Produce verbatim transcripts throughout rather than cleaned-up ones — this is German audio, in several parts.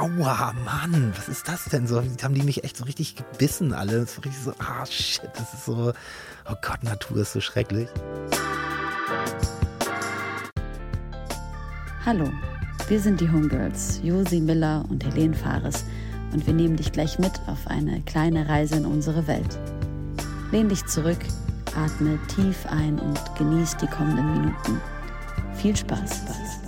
Aua, Mann, was ist das denn so? Haben die mich echt so richtig gebissen alle? Das war richtig so, ah, shit, das ist so, oh Gott, Natur ist so schrecklich. Hallo, wir sind die Homegirls, Josi Miller und Helene Fares und wir nehmen dich gleich mit auf eine kleine Reise in unsere Welt. Lehn dich zurück, atme tief ein und genieß die kommenden Minuten. Viel Spaß.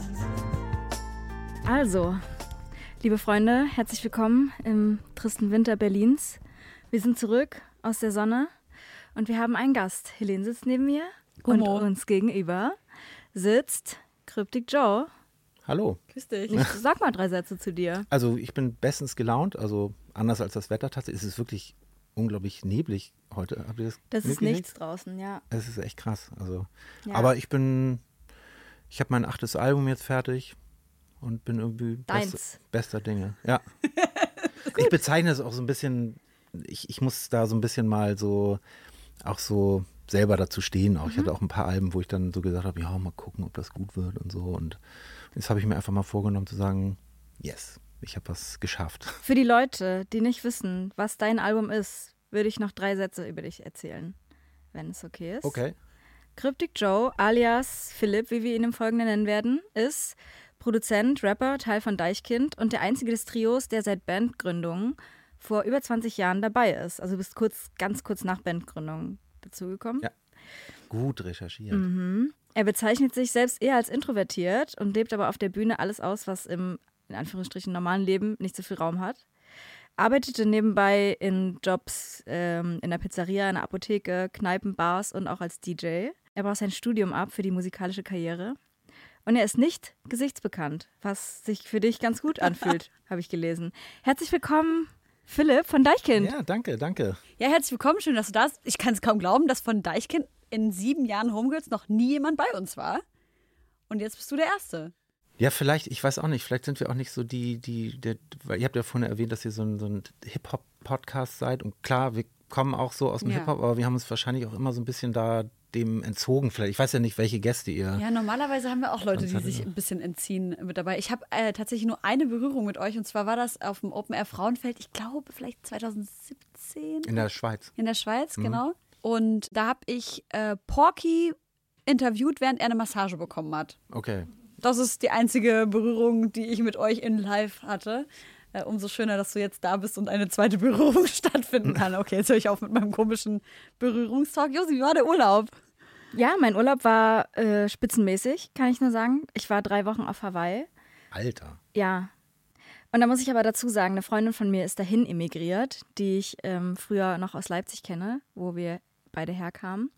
Also, liebe Freunde, herzlich willkommen im tristen Winter Berlins. Wir sind zurück aus der Sonne und wir haben einen Gast. Helene sitzt neben mir und uns gegenüber sitzt Cryptic Joe. Hallo. Grüß dich. Ich sag mal drei Sätze zu dir. Also ich bin bestens gelaunt, also anders als das Wetter tatsächlich. Es ist wirklich unglaublich neblig heute. Habt ihr das Das ist mitgekriegt? nichts draußen, ja. Es ist echt krass. Also, ja. Aber ich bin, ich habe mein achtes Album jetzt fertig und bin irgendwie best, bester Dinge. Ja. Ich bezeichne es auch so ein bisschen, ich, ich muss da so ein bisschen mal so, auch so selber dazu stehen. Auch. Mhm. Ich hatte auch ein paar Alben, wo ich dann so gesagt habe, ja, mal gucken, ob das gut wird und so. Und jetzt habe ich mir einfach mal vorgenommen zu sagen, yes, ich habe was geschafft. Für die Leute, die nicht wissen, was dein Album ist, würde ich noch drei Sätze über dich erzählen, wenn es okay ist. Okay. Cryptic Joe, alias Philipp, wie wir ihn im Folgenden nennen werden, ist Produzent, Rapper, Teil von Deichkind und der einzige des Trios, der seit Bandgründung vor über zwanzig Jahren dabei ist. Also du bist kurz, ganz kurz nach Bandgründung dazugekommen. Ja, gut recherchiert. Mhm. Er bezeichnet sich selbst eher als introvertiert und lebt aber auf der Bühne alles aus, was im, in Anführungsstrichen, normalen Leben nicht so viel Raum hat. Arbeitete nebenbei in Jobs ähm, in der Pizzeria, in der Apotheke, Kneipen, Bars und auch als D J. Er braucht sein Studium ab für die musikalische Karriere. Und er ist nicht gesichtsbekannt, was sich für dich ganz gut anfühlt, habe ich gelesen. Herzlich willkommen, Philipp von Deichkind. Ja, danke, danke. Ja, herzlich willkommen, schön, dass du da bist. Ich kann es kaum glauben, dass von Deichkind in sieben Jahren Homegirls noch nie jemand bei uns war. Und jetzt bist du der Erste. Ja, vielleicht, ich weiß auch nicht, vielleicht sind wir auch nicht so die, die, der, weil ihr habt ja vorhin erwähnt, dass ihr so ein, so ein Hip-Hop-Podcast seid. Und klar, wir kommen auch so aus dem Ja. Hip-Hop, aber wir haben uns wahrscheinlich auch immer so ein bisschen da dem entzogen. Vielleicht, ich weiß ja nicht, welche Gäste ihr. Ja, normalerweise haben wir auch Leute, die Konzerte. sich ein bisschen entziehen mit dabei. Ich habe äh, tatsächlich nur eine Berührung mit euch und zwar war das auf dem Open Air Frauenfeld, ich glaube vielleicht zwanzig siebzehn. In der Schweiz. In der Schweiz, Mhm. genau. Und da habe ich äh, Porky interviewt, während er eine Massage bekommen hat. Okay. Das ist die einzige Berührung, die ich mit euch in live hatte. Äh, umso schöner, dass du jetzt da bist und eine zweite Berührung stattfinden kann. Okay, jetzt höre ich auf mit meinem komischen Berührungstalk. Josi, wie war der Urlaub? Ja, mein Urlaub war äh, spitzenmäßig, kann ich nur sagen. Ich war drei Wochen auf Hawaii. Alter. Ja. Und da muss ich aber dazu sagen, eine Freundin von mir ist dahin emigriert, die ich ähm, früher noch aus Leipzig kenne, wo wir beide herkamen.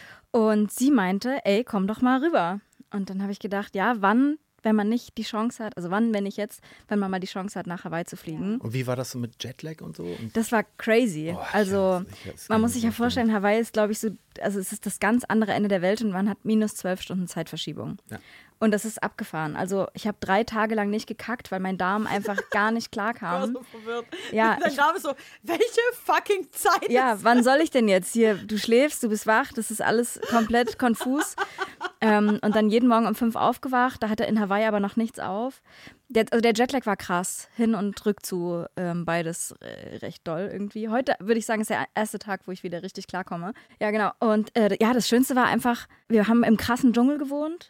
Und sie meinte, ey, komm doch mal rüber. Und dann habe ich gedacht, ja, wann, wenn man nicht die Chance hat, also wann, wenn nicht jetzt, wenn man mal die Chance hat, nach Hawaii zu fliegen. Und wie war das so mit Jetlag und so? Und Das war crazy. Oh, also ich weiß, ich man kann muss mir sich ja vorstellen. vorstellen, Hawaii ist, glaube ich, so, also es ist das ganz andere Ende der Welt und man hat minus zwölf Stunden Zeitverschiebung. Ja. Und das ist abgefahren. Also ich habe drei Tage lang nicht gekackt, weil mein Darm einfach gar nicht klar kam. so verwirrt. Ja, Dann ich- gab es so, welche fucking Zeit Ja, ist wann soll ich denn jetzt? Hier, du schläfst, du bist wach, das ist alles komplett konfus. Ähm, und dann jeden Morgen um fünf aufgewacht, da hatte in Hawaii aber noch nichts auf. Der, also der Jetlag war krass, hin und rückzu, ähm, beides äh, recht doll irgendwie. Heute würde ich sagen, ist der erste Tag, wo ich wieder richtig klarkomme. Ja, genau. Und äh, ja, das Schönste war einfach, wir haben im krassen Dschungel gewohnt.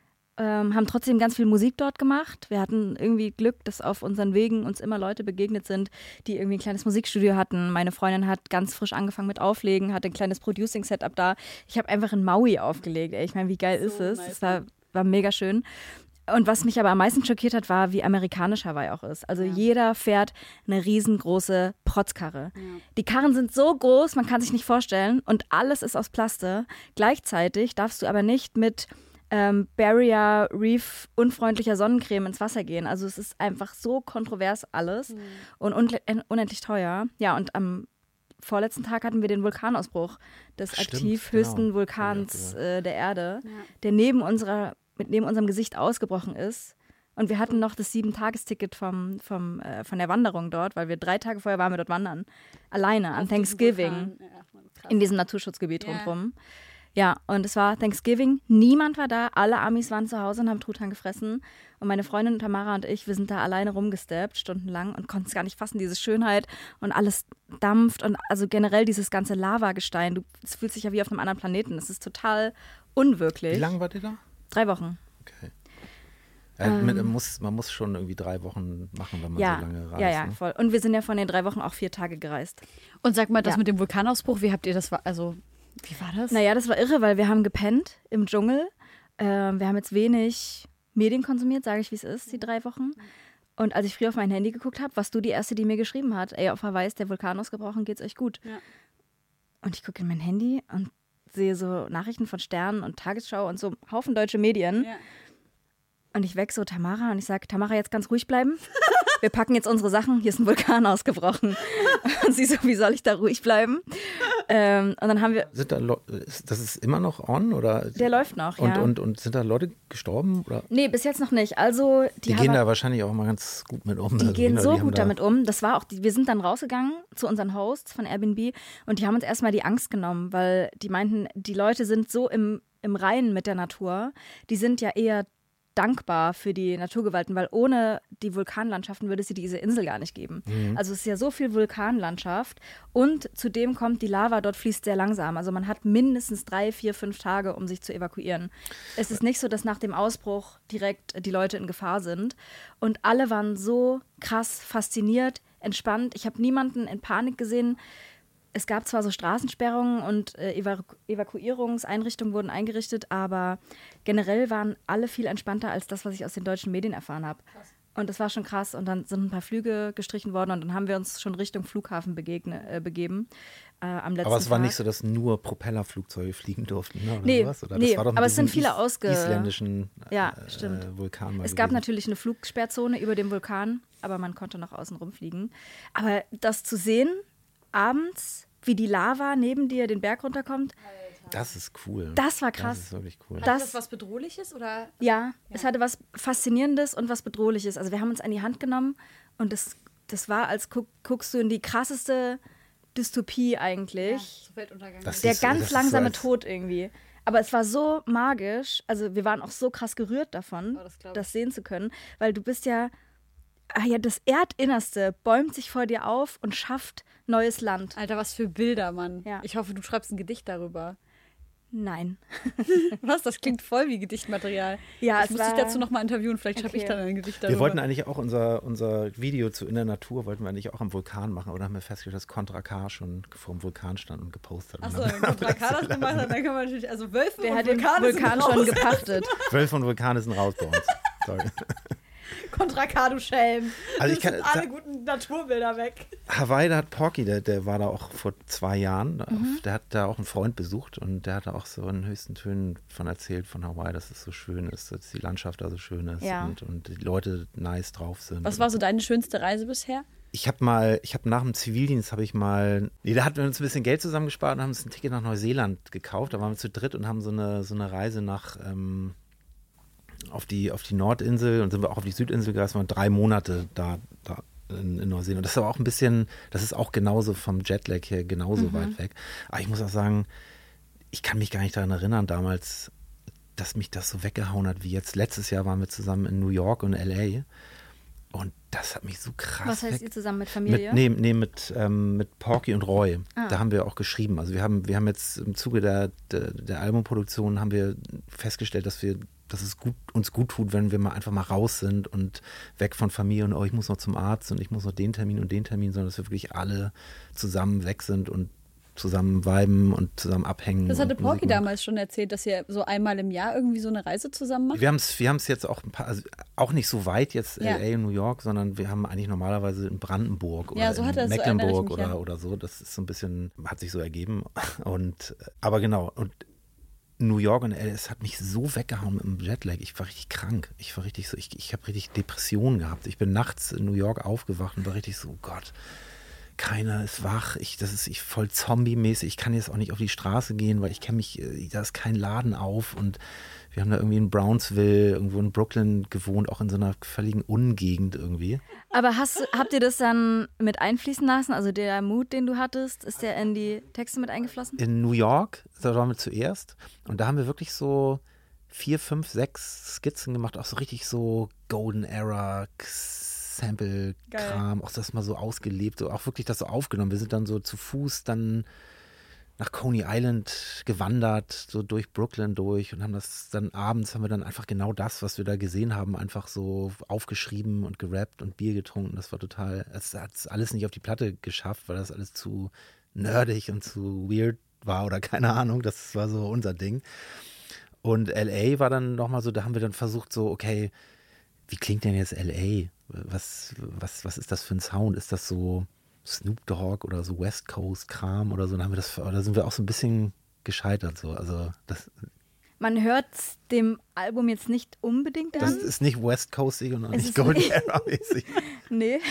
Ähm, haben trotzdem ganz viel Musik dort gemacht. Wir hatten irgendwie Glück, dass auf unseren Wegen uns immer Leute begegnet sind, die irgendwie ein kleines Musikstudio hatten. Meine Freundin hat ganz frisch angefangen mit Auflegen, hatte ein kleines Producing-Setup da. Ich habe einfach in Maui aufgelegt. Ey. Ich meine, wie geil So ist es? nice. Das war, war mega schön. Und was mich aber am meisten schockiert hat, war, wie amerikanisch Hawaii auch ist. Also Ja. jeder fährt eine riesengroße Protzkarre. Ja. Die Karren sind so groß, man kann sich nicht vorstellen. Und alles ist aus Plaste. Gleichzeitig darfst du aber nicht mit ähm, Barrier Reef unfreundlicher Sonnencreme ins Wasser gehen. Also es ist einfach so kontrovers alles Mhm. und unle- unendlich teuer. Ja, und am vorletzten Tag hatten wir den Vulkanausbruch des Stimmt, aktiv genau. höchsten Vulkans Ja, äh, der Erde, Ja. der neben unserer, mit neben unserem Gesicht ausgebrochen ist. Und wir hatten noch das sieben-Tages-Ticket vom, vom, äh, von der Wanderung dort, weil wir drei Tage vorher waren wir dort wandern. Alleine an Auf diesem Thanksgiving Vulkan. Ja, krass. in diesem Naturschutzgebiet Ja. rundherum. Ja, und es war Thanksgiving, niemand war da, alle Amis waren zu Hause und haben Truthahn gefressen. Und meine Freundin Tamara und ich, wir sind da alleine rumgesteppt, stundenlang und konnten es gar nicht fassen, diese Schönheit und alles dampft und also generell dieses ganze Lavagestein, du, es fühlt sich ja wie auf einem anderen Planeten, es ist total unwirklich. Wie lange wart ihr da? Drei Wochen. Okay. Ja, ähm, man, muss, man muss schon irgendwie drei Wochen machen, wenn man ja, so lange reist. Ja, ja, ne? voll. Und wir sind ja von den drei Wochen auch vier Tage gereist. Und sag mal, das ja. mit dem Vulkanausbruch, wie habt ihr das, also wie war das? Naja, das war irre, weil wir haben gepennt im Dschungel. Ähm, wir haben jetzt wenig Medien konsumiert, sage ich, wie es ist, die drei Wochen. Und als ich früher auf mein Handy geguckt habe, warst du die Erste, die mir geschrieben hat, ey, auf Hawaii ist der Vulkan ausgebrochen, geht's euch gut? Ja. Und ich gucke in mein Handy und sehe so Nachrichten von Stern und Tagesschau und so Haufen deutsche Medien. Ja. Und ich weck so Tamara und ich sage, Tamara, jetzt ganz ruhig bleiben. Wir packen jetzt unsere Sachen, hier ist ein Vulkan ausgebrochen. Und sie so, wie soll ich da ruhig bleiben? Ähm, und dann haben wir... Sind da Le- das ist immer noch on? Oder? Der läuft noch, und, ja. Und, und sind da Leute gestorben? Oder? Nee, bis jetzt noch nicht. Also Die, die gehen da wahrscheinlich auch mal ganz gut mit um. Die also gehen Kinder, so die gut da damit um. Das war auch, die, wir sind dann rausgegangen zu unseren Hosts von Airbnb und die haben uns erstmal die Angst genommen, weil die meinten, die Leute sind so im, im Reinen mit der Natur. Die sind ja eher dankbar für die Naturgewalten, weil ohne die Vulkanlandschaften würde es diese Insel gar nicht geben. Mhm. Also es ist ja so viel Vulkanlandschaft und zudem kommt die Lava, dort fließt sehr langsam. Also man hat mindestens drei, vier, fünf Tage, um sich zu evakuieren. Es ist nicht so, dass nach dem Ausbruch direkt die Leute in Gefahr sind. Und alle waren so krass fasziniert, entspannt. Ich habe niemanden in Panik gesehen. Es gab zwar so Straßensperrungen und äh, Evaku- Evakuierungseinrichtungen wurden eingerichtet, aber generell waren alle viel entspannter als das, was ich aus den deutschen Medien erfahren habe. Und das war schon krass. Und dann sind ein paar Flüge gestrichen worden und dann haben wir uns schon Richtung Flughafen begegne, äh, begeben. Äh, am letzten aber es war Tag. nicht so, dass nur Propellerflugzeuge fliegen durften, ne? Oder nee, sowas? Oder nee das war doch aber es sind diesem viele is- ausge... isländischen äh, ja, stimmt. äh, Vulkan mal Es gab gewesen. natürlich eine Flugsperrzone über dem Vulkan, aber man konnte noch außen rumfliegen. Aber das zu sehen, abends, wie die Lava neben dir den Berg runterkommt, Das ist cool. das war krass. Das ist wirklich cool. Hat Das- das was Bedrohliches oder? Ja, es hatte was Faszinierendes und was Bedrohliches. Also wir haben uns an die Hand genommen und das, das war, als guck, guckst du in die krasseste Dystopie eigentlich. so Weltuntergang. Das Der ist- ganz das ist langsame so als- Tod irgendwie. Aber es war so magisch, also wir waren auch so krass gerührt davon, Oh, das glaub ich. das sehen zu können, weil du bist ja, ah ja, das Erdinnerste bäumt sich vor dir auf und schafft neues Land. Alter, was für Bilder, Mann. Ja. Ich hoffe, du schreibst ein Gedicht darüber. Nein. Was? Das klingt voll wie Gedichtmaterial. Ja, ich es muss war- dich dazu nochmal interviewen. Vielleicht schreibe ich Okay. dann ein Gedicht darüber. Wir wollten eigentlich auch unser, unser Video zu In der Natur, wollten wir eigentlich auch am Vulkan machen, oder haben wir festgestellt, dass Contra K schon vor dem Vulkan stand und gepostet hat. Achso, wenn Contra K das gemacht hat, dann kann man natürlich, also Wölfe Der und hat den Vulkane Vulkan sind schon raus. gepachtet. Wölfe und Vulkane sind raus bei uns. Sorry. Contra K, du Schelm. Also ich Das kann- sind alle da- guten Naturbilder weg. Hawaii, da hat Porky, der, der war da auch vor zwei Jahren, Mhm. auf, der hat da auch einen Freund besucht und der hat da auch so in höchsten Tönen von erzählt von Hawaii, dass es so schön ist, dass die Landschaft da so schön ist Ja. und, und die Leute nice drauf sind. Was war so deine schönste Reise bisher? Ich habe mal, ich habe nach dem Zivildienst habe ich mal, nee, da hatten wir uns ein bisschen Geld zusammengespart und haben uns ein Ticket nach Neuseeland gekauft. Da waren wir zu dritt und haben so eine, so eine Reise nach ähm, auf die, auf die Nordinsel und sind wir auch auf die Südinsel gereist. Wir waren drei Monate da, da in, in Neuseeland. Und das ist aber auch ein bisschen, das ist auch genauso vom Jetlag her genauso Mhm. weit weg. Aber ich muss auch sagen, ich kann mich gar nicht daran erinnern, damals, dass mich das so weggehauen hat wie jetzt. Letztes Jahr waren wir zusammen in New York und L A. Und das hat mich so krass Was heißt weg. ihr zusammen mit Familie? Mit, nee, nee, mit, ähm, mit Porky und Roy. Ah. Da haben wir auch geschrieben. Also wir haben, wir haben jetzt im Zuge der, der, der Albumproduktion haben wir festgestellt, dass wir, dass es gut, uns gut tut, wenn wir mal einfach mal raus sind und weg von Familie und oh, ich muss noch zum Arzt und ich muss noch den Termin und den Termin, sondern dass wir wirklich alle zusammen weg sind und zusammen viben und zusammen abhängen. Das hatte und Porky Musik machen. damals schon erzählt, dass ihr so einmal im Jahr irgendwie so eine Reise zusammen macht. Wir haben es wir haben's jetzt auch ein paar, also auch nicht so weit jetzt Ja. L A und New York, sondern wir haben eigentlich normalerweise in Brandenburg oder Ja, so hat er in es, so erinnere ich Mecklenburg mich, oder, ja. oder so. Das ist so ein bisschen, hat sich so ergeben. Und aber genau, und New York und L A, es hat mich so weggehauen mit dem Jetlag. Ich war richtig krank. Ich war richtig so, ich, ich habe richtig Depressionen gehabt. Ich bin nachts in New York aufgewacht und war richtig so, oh Gott, keiner ist wach, ich, das ist ich voll zombie-mäßig, ich kann jetzt auch nicht auf die Straße gehen, weil ich kenne mich, da ist kein Laden auf und wir haben da irgendwie in Brownsville, irgendwo in Brooklyn gewohnt, auch in so einer völligen Ungegend irgendwie. Aber hast, habt ihr das dann mit einfließen lassen? Also der Mut, den du hattest, ist der in die Texte mit eingeflossen? In New York, da waren wir zuerst und da haben wir wirklich so vier, fünf, sechs Skizzen gemacht, auch so richtig so Golden Era Sample-Kram, auch das mal so ausgelebt, so auch wirklich das so aufgenommen. Wir sind dann so zu Fuß dann nach Coney Island gewandert, so durch Brooklyn durch und haben das dann abends, haben wir dann einfach genau das, was wir da gesehen haben, einfach so aufgeschrieben und gerappt und Bier getrunken. Das war total, es hat es alles nicht auf die Platte geschafft, weil das alles zu nerdig und zu weird war oder keine Ahnung, das war so unser Ding. Und L A war dann nochmal so, da haben wir dann versucht so, okay, wie klingt denn jetzt L A? Was, was, was ist das für ein Sound? Ist das so Snoop Dogg oder so West Coast Kram oder so? Da haben wir das, da sind wir auch so ein bisschen gescheitert so. Also das. Man hört dem Album jetzt nicht unbedingt an. Das ist nicht West Coastig und auch nicht Golden Era mäßig. Nee.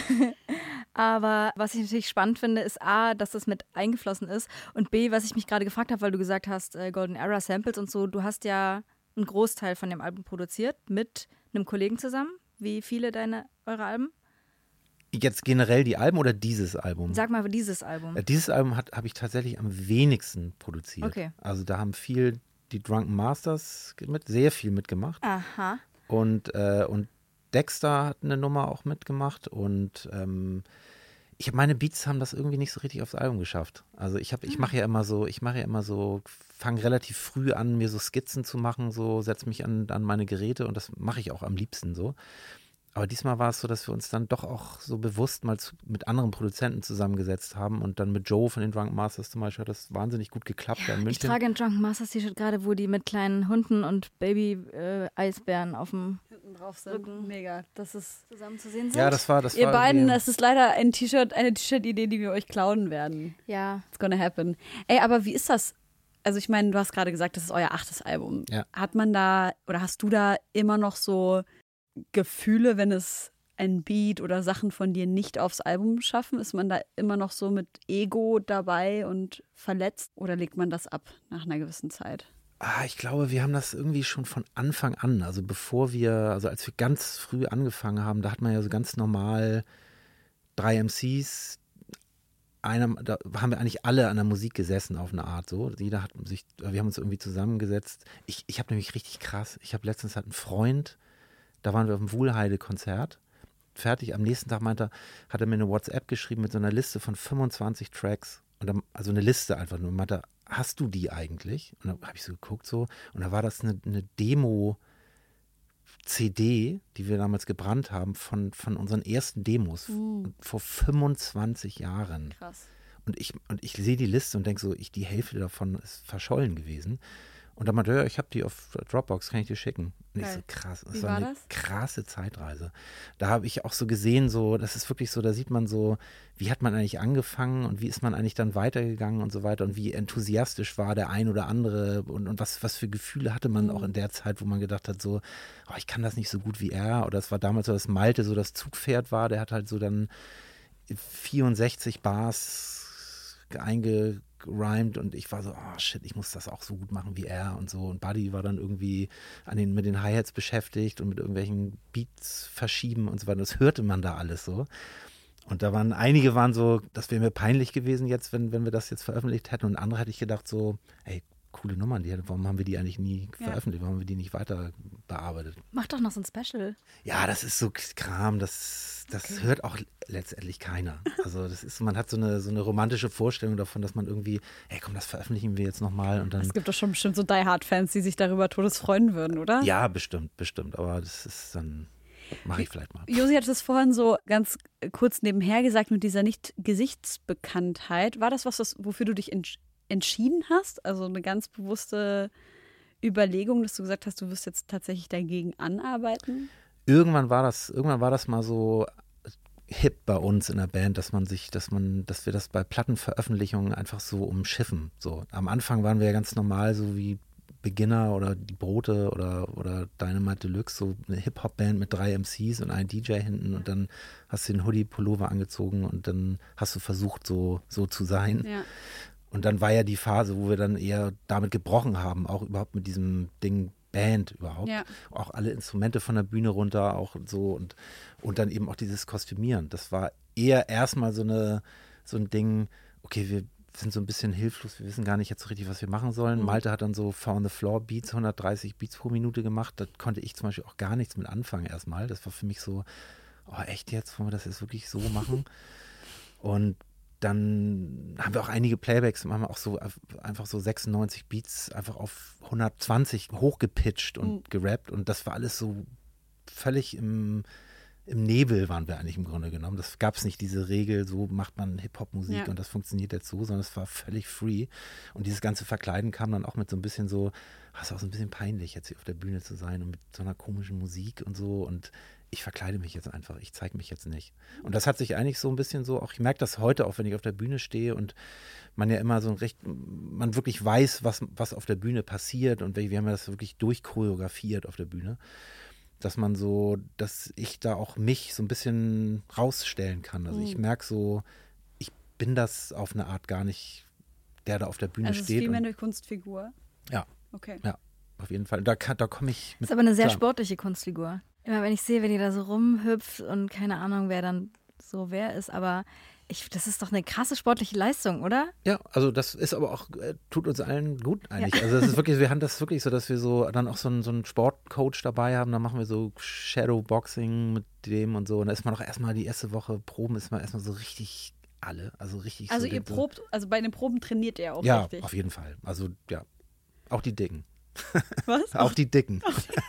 Aber was ich natürlich spannend finde, ist A, dass das mit eingeflossen ist und B, was ich mich gerade gefragt habe, weil du gesagt hast, äh, Golden Era Samples und so, du hast ja einen Großteil von dem Album produziert mit einem Kollegen zusammen. Wie viele deine, eure Alben? Jetzt generell die Alben oder dieses Album? Sag mal dieses Album. Ja, dieses Album habe ich tatsächlich am wenigsten produziert. Okay. Also da haben viel die Drunken Masters mit, sehr viel mitgemacht. Aha. Und, äh, und Dexter hat eine Nummer auch mitgemacht und ähm, ich meine Beats haben das irgendwie nicht so richtig aufs Album geschafft. Also ich habe, ich mache ja immer so, ich mache ja immer so, fange relativ früh an, mir so Skizzen zu machen, so setze mich an, an meine Geräte und das mache ich auch am liebsten so. Aber diesmal war es so, dass wir uns dann doch auch so bewusst mal zu, mit anderen Produzenten zusammengesetzt haben und dann mit Joe von den Drunken Masters zum Beispiel hat das wahnsinnig gut geklappt. Ja, in München. Ich trage ein Drunken Masters T-Shirt gerade, wo die mit kleinen Hunden und Baby-Eisbären äh, auf dem Hinten drauf sind. Rücken. Mega. Das ist zusammen zu sehen sind. Ja, das war das Ihr war beiden, es ist leider ein T-Shirt, eine T-Shirt-Idee, die wir euch klauen werden. Ja. It's gonna happen. Ey, aber wie ist das? Also ich meine, du hast gerade gesagt, das ist euer achtes Album. Ja. Hat man da, oder hast du da immer noch so Gefühle, wenn es ein Beat oder Sachen von dir nicht aufs Album schaffen? Ist man da immer noch so mit Ego dabei und verletzt oder legt man das ab nach einer gewissen Zeit? Ah, ich glaube, wir haben das irgendwie schon von Anfang an, also bevor wir, also als wir ganz früh angefangen haben, da hat man ja so ganz normal drei M Cs, einer, da haben wir eigentlich alle an der Musik gesessen auf eine Art so. Jeder hat sich, wir haben uns irgendwie zusammengesetzt. Ich, ich habe nämlich richtig krass, ich habe letztens hat einen Freund, da waren wir auf dem Wuhlheide-Konzert, fertig, am nächsten Tag meinte er, hat er mir eine WhatsApp geschrieben mit so einer Liste von fünfundzwanzig Tracks, und dann, also eine Liste einfach nur, und meinte, hast du die eigentlich? Und dann habe ich so geguckt so, und da war das eine, eine Demo-C D, die wir damals gebrannt haben, von, von unseren ersten Demos mhm. vor fünfundzwanzig Jahren. Krass. Und ich, und ich sehe die Liste und denke so, ich, die Hälfte davon ist verschollen gewesen. Und dann meinte er, ja, ich habe die auf Dropbox, kann ich dir schicken. Und ich so, krass, das Wie war war eine das? krasse Zeitreise. Da habe ich auch so gesehen, so, das ist wirklich so, da sieht man so, wie hat man eigentlich angefangen und wie ist man eigentlich dann weitergegangen und so weiter und wie enthusiastisch war der ein oder andere und, und was, was für Gefühle hatte man mhm. auch in der Zeit, wo man gedacht hat, so, oh, ich kann das nicht so gut wie er. Oder es war damals so, dass Malte so das Zugpferd war, der hat halt so dann vierundsechzig Bars einge gerimt und ich war so, oh shit, ich muss das auch so gut machen wie er und so. Und Buddy war dann irgendwie an den, mit den Hi-Hats beschäftigt und mit irgendwelchen Beats verschieben und so weiter. Das hörte man da alles so. Und da waren, einige waren so, das wäre mir peinlich gewesen jetzt, wenn, wenn wir das jetzt veröffentlicht hätten. Und andere hätte ich gedacht so, ey, coole Nummern, die, warum haben wir die eigentlich nie ja. veröffentlicht? Warum haben wir die nicht weiter bearbeitet? Mach doch noch so ein Special. Ja, das ist so Kram, das, das okay. hört auch letztendlich keiner. Also das ist, man hat so eine, so eine romantische Vorstellung davon, dass man irgendwie, hey komm, das veröffentlichen wir jetzt nochmal. Und dann. Es gibt doch schon bestimmt so Die Hard-Fans, die sich darüber todes freuen würden, oder? Ja, bestimmt, bestimmt. Aber das ist dann, mache ich vielleicht mal. Josi hat das vorhin so ganz kurz nebenher gesagt mit dieser Nicht-Gesichtsbekanntheit. War das was, was wofür du dich entsch- entschieden hast? Also eine ganz bewusste Überlegung, dass du gesagt hast, du wirst jetzt tatsächlich dagegen anarbeiten? Irgendwann war das, irgendwann war das mal so hip bei uns in der Band, dass man sich, dass man, dass wir das bei Plattenveröffentlichungen einfach so umschiffen. So am Anfang waren wir ja ganz normal, so wie Beginner oder die Brote oder, oder Dynamite Deluxe, so eine Hip-Hop-Band mit drei M Cs und einem D J hinten und dann hast du den Hoodie-Pullover angezogen und dann hast du versucht, so, so zu sein. Ja. Und dann war ja die Phase, wo wir dann eher damit gebrochen haben, auch überhaupt mit diesem Ding Band überhaupt. Ja. Auch alle Instrumente von der Bühne runter, auch so und, und dann eben auch dieses Kostümieren. Das war eher erstmal so eine so ein Ding, okay, wir sind so ein bisschen hilflos, wir wissen gar nicht jetzt so richtig, was wir machen sollen. Mhm. Malte hat dann so Four on the Floor Beats, hundertdreißig Beats pro Minute gemacht. Da konnte ich zum Beispiel auch gar nichts mit anfangen erstmal. Das war für mich so, oh echt jetzt, wollen wir das jetzt wirklich so machen? Und dann haben wir auch einige Playbacks, haben wir auch so einfach so sechsundneunzig Beats einfach auf hundertzwanzig hochgepitcht und mhm. gerappt und das war alles so völlig im, im Nebel waren wir eigentlich im Grunde genommen. Das gab es nicht, diese Regel, so macht man Hip-Hop-Musik ja. und das funktioniert jetzt so, sondern es war völlig free und dieses ganze Verkleiden kam dann auch mit so ein bisschen so, ach, ist auch so ein bisschen peinlich jetzt hier auf der Bühne zu sein und mit so einer komischen Musik und so und ich verkleide mich jetzt einfach, ich zeige mich jetzt nicht. Und das hat sich eigentlich so ein bisschen so, auch ich merke das heute auch, wenn ich auf der Bühne stehe und man ja immer so ein recht, man wirklich weiß, was, was auf der Bühne passiert und wir haben ja das wirklich durchchoreografiert auf der Bühne, dass man so, dass ich da auch mich so ein bisschen rausstellen kann. Also ich merke so, ich bin das auf eine Art gar nicht, der da auf der Bühne also steht. Also es ist wie eine Kunstfigur? Ja. Okay. Ja, auf jeden Fall. Da, da komme ich mit. Das ist aber eine sehr klar. sportliche Kunstfigur. Immer wenn ich sehe, wenn ihr da so rumhüpft und keine Ahnung, wer dann so wer ist, aber ich, das ist doch eine krasse sportliche Leistung, oder? Ja, also das ist aber auch, äh, tut uns allen gut eigentlich. Ja. Also das ist wirklich, wir haben das wirklich so, dass wir so dann auch so einen, so einen Sportcoach dabei haben, dann machen wir so Shadowboxing mit dem und so und da ist man auch erstmal die erste Woche Proben, ist man erstmal so richtig alle, also richtig. Also so ihr probt, also bei den Proben trainiert ihr auch ja, richtig? Ja, auf jeden Fall. Also ja, auch die Dicken. Was? Auch die Dicken.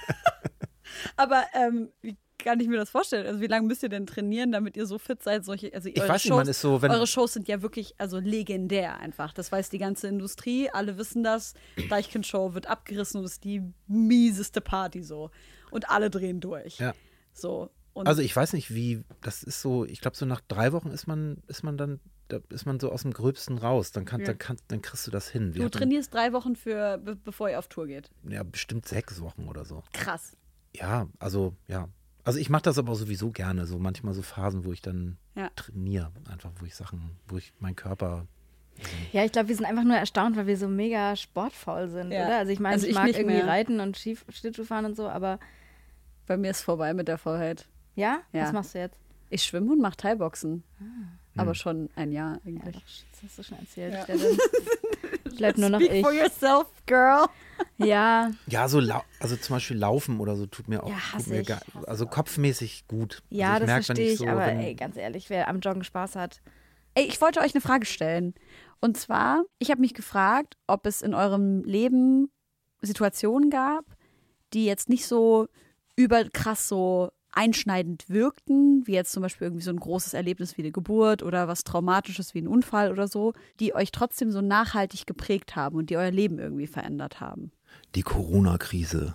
Aber ähm, wie kann ich mir das vorstellen? Also wie lange müsst ihr denn trainieren, damit ihr so fit seid? Solche, also ich eure weiß nicht, Shows, man ist so, wenn eure Shows sind ja wirklich also legendär einfach. Das weiß die ganze Industrie, alle wissen das. Deichkind-Show wird abgerissen und ist die mieseste Party so. Und alle drehen durch. Ja. So. Und also ich weiß nicht, wie, das ist so, ich glaube so nach drei Wochen ist man, ist man dann, da ist man so aus dem Gröbsten raus. Dann, kann, ja. dann, kann, dann kriegst du das hin. Wir du hatten, trainierst drei Wochen für, be bevor ihr auf Tour geht? Ja, bestimmt sechs Wochen oder so. Krass. Ja, also ja. Also ich mache das aber sowieso gerne, so manchmal so Phasen, wo ich dann ja. trainiere, einfach wo ich Sachen, wo ich meinen Körper. Ja, ich glaube, wir sind einfach nur erstaunt, weil wir so mega sportvoll sind, ja. oder? Also ich meine, also ich, ich mag irgendwie mehr. Reiten und Skif- Schlittschuh fahren und so, aber bei mir ist vorbei mit der Vollheit. Ja? ja? Was machst du jetzt? Ich schwimme und mache Thai-Boxen. Ah. Aber hm. schon ein Jahr eigentlich. Ja, das hast du schon erzählt. Ja. Bleibt nur noch Speak ich. for yourself, girl. Ja. Ja, so lau- also zum Beispiel Laufen oder so tut mir auch ja, tut mir ich. gar, also kopfmäßig gut. Ja, also ich das merk, verstehe ich, so, aber wenn, ey, ganz ehrlich, wer am Joggen Spaß hat. Ey, ich wollte euch eine Frage stellen. Und zwar, ich habe mich gefragt, ob es in eurem Leben Situationen gab, die jetzt nicht so überkrass so einschneidend wirkten, wie jetzt zum Beispiel irgendwie so ein großes Erlebnis wie eine Geburt oder was Traumatisches wie ein Unfall oder so, die euch trotzdem so nachhaltig geprägt haben und die euer Leben irgendwie verändert haben. Die Corona-Krise.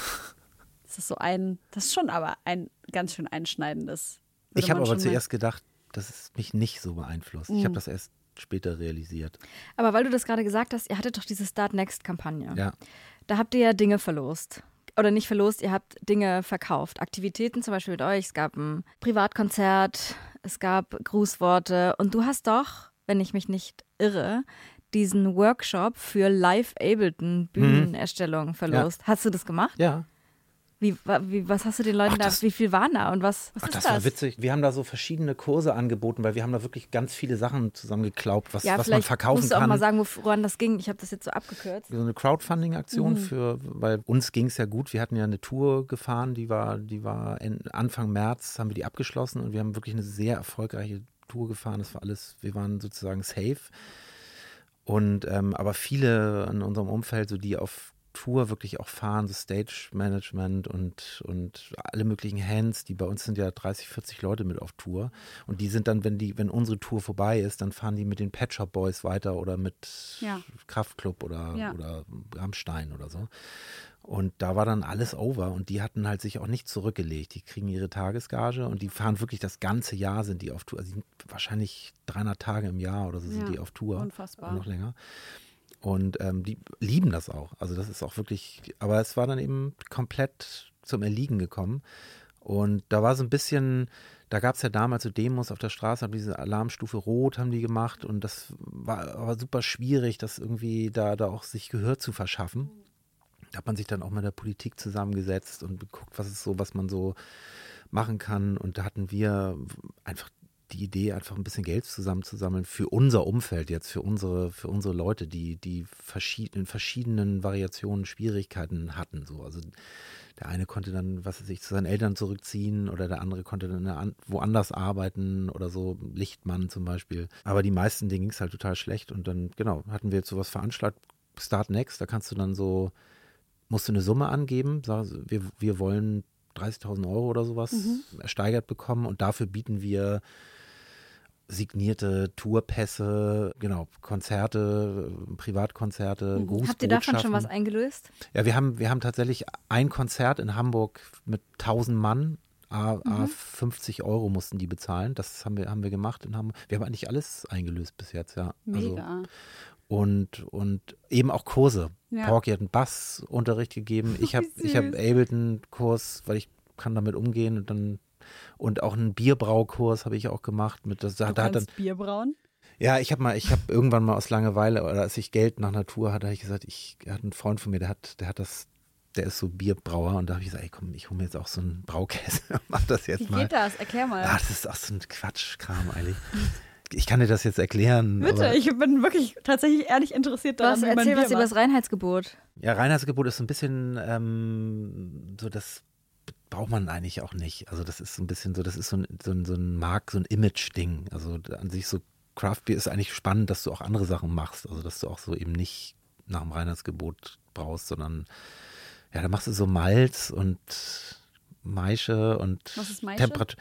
Das ist so ein, das ist schon aber ein ganz schön einschneidendes. Ich habe aber zuerst gedacht, dass es mich nicht so beeinflusst. Mhm. Ich habe das erst später realisiert. Aber weil du das gerade gesagt hast, ihr hattet doch diese Start Next-Kampagne. Ja. Da habt ihr ja Dinge verlost. Oder nicht verlost, ihr habt Dinge verkauft. Aktivitäten zum Beispiel mit euch. Es gab ein Privatkonzert, es gab Grußworte. Und du hast doch, wenn ich mich nicht irre, diesen Workshop für Live-Ableton-Bühnenerstellung verlost. Ja. Hast du das gemacht? Ja. Wie, wie, was hast du den Leuten Ach, das, da, wie viel waren da und was, was ach, ist das? das? Das war witzig. Wir haben da so verschiedene Kurse angeboten, weil wir haben da wirklich ganz viele Sachen zusammengeklaubt, was, ja, was man verkaufen musst du auch kann. mal sagen, woran das ging. Ich habe das jetzt so abgekürzt. So eine Crowdfunding-Aktion Mhm. für, weil uns ging es ja gut. Wir hatten ja eine Tour gefahren, die war, die war Anfang März, haben wir die abgeschlossen und wir haben wirklich eine sehr erfolgreiche Tour gefahren. Das war alles, wir waren sozusagen safe. Und ähm, aber viele in unserem Umfeld, so die auf Tour wirklich auch fahren, so Stage-Management und, und alle möglichen Hands, die bei uns sind ja dreißig, vierzig Leute mit auf Tour und die sind dann, wenn die, wenn unsere Tour vorbei ist, dann fahren die mit den Pet Shop Boys weiter oder mit ja. Kraftklub oder, ja. oder Rammstein oder so. Und da war dann alles over und die hatten halt sich auch nicht zurückgelegt. Die kriegen ihre Tagesgage und die fahren wirklich das ganze Jahr sind die auf Tour. Also die sind wahrscheinlich dreihundert Tage im Jahr oder so sind ja. die auf Tour. Unfassbar. Oder noch länger. Und ähm, die lieben das auch. Also das ist auch wirklich, aber es war dann eben komplett zum Erliegen gekommen. Und da war so ein bisschen, da gab es ja damals so Demos auf der Straße, haben diese Alarmstufe Rot haben die gemacht und das war aber super schwierig, das irgendwie da, da auch sich Gehör zu verschaffen. Da hat man sich dann auch mit der Politik zusammengesetzt und geguckt, was ist so, was man so machen kann. Und da hatten wir einfach die Idee, einfach ein bisschen Geld zusammenzusammeln für unser Umfeld jetzt, für unsere, für unsere Leute, die, die verschied- in verschiedenen Variationen Schwierigkeiten hatten. So. Also der eine konnte dann, was weiß ich, zu seinen Eltern zurückziehen oder der andere konnte dann an, woanders arbeiten oder so, Lichtmann zum Beispiel. Aber die meisten, denen ging es halt total schlecht und dann, genau, hatten wir jetzt sowas veranstaltet, Start Next, da kannst du dann so, musst du eine Summe angeben, sag, wir, wir wollen dreißigtausend Euro oder sowas mhm. ersteigert bekommen und dafür bieten wir signierte Tourpässe, genau, Konzerte, Privatkonzerte, mhm. Grußbotschaften. Habt ihr davon schon was eingelöst? Ja, wir haben, wir haben tatsächlich ein Konzert in Hamburg mit tausend Mann, a, mhm. a fünfzig Euro mussten die bezahlen. Das haben wir, haben wir gemacht in Hamburg. Wir haben eigentlich alles eingelöst bis jetzt, ja. Mega. Also, und, und eben auch Kurse. Ja. Porky hat einen Bassunterricht gegeben. Ich habe ich hab Ableton-Kurs, weil ich kann damit umgehen und dann und auch einen Bierbraukurs habe ich auch gemacht. Mit das, du da kannst hat dann, Bier brauen? Ja, ich habe mal, ich habe irgendwann mal aus Langeweile oder als ich Geld nach Natur hatte, habe ich gesagt, ich hatte einen Freund von mir, der hat, der hat das, der ist so Bierbrauer und da habe ich gesagt, ey komm, ich hole mir jetzt auch so einen Braukäse, mach das jetzt Wie mal. Wie geht das? Erklär mal. Ah, das ist auch so ein Quatschkram eigentlich. Ich kann dir das jetzt erklären. Bitte, ich bin wirklich tatsächlich ehrlich interessiert daran. Was, erzähl was über das Reinheitsgebot. Ja, Reinheitsgebot ist so ein bisschen ähm, so, das braucht man eigentlich auch nicht. Also das ist so ein bisschen so, das ist so ein, so ein, so ein Mark, so ein Image-Ding. Also an sich so Craft Beer ist eigentlich spannend, dass du auch andere Sachen machst. Also dass du auch so eben nicht nach dem Reinheitsgebot brauchst, sondern ja, da machst du so Malz und Maische und Was ist Maische? Temperatur.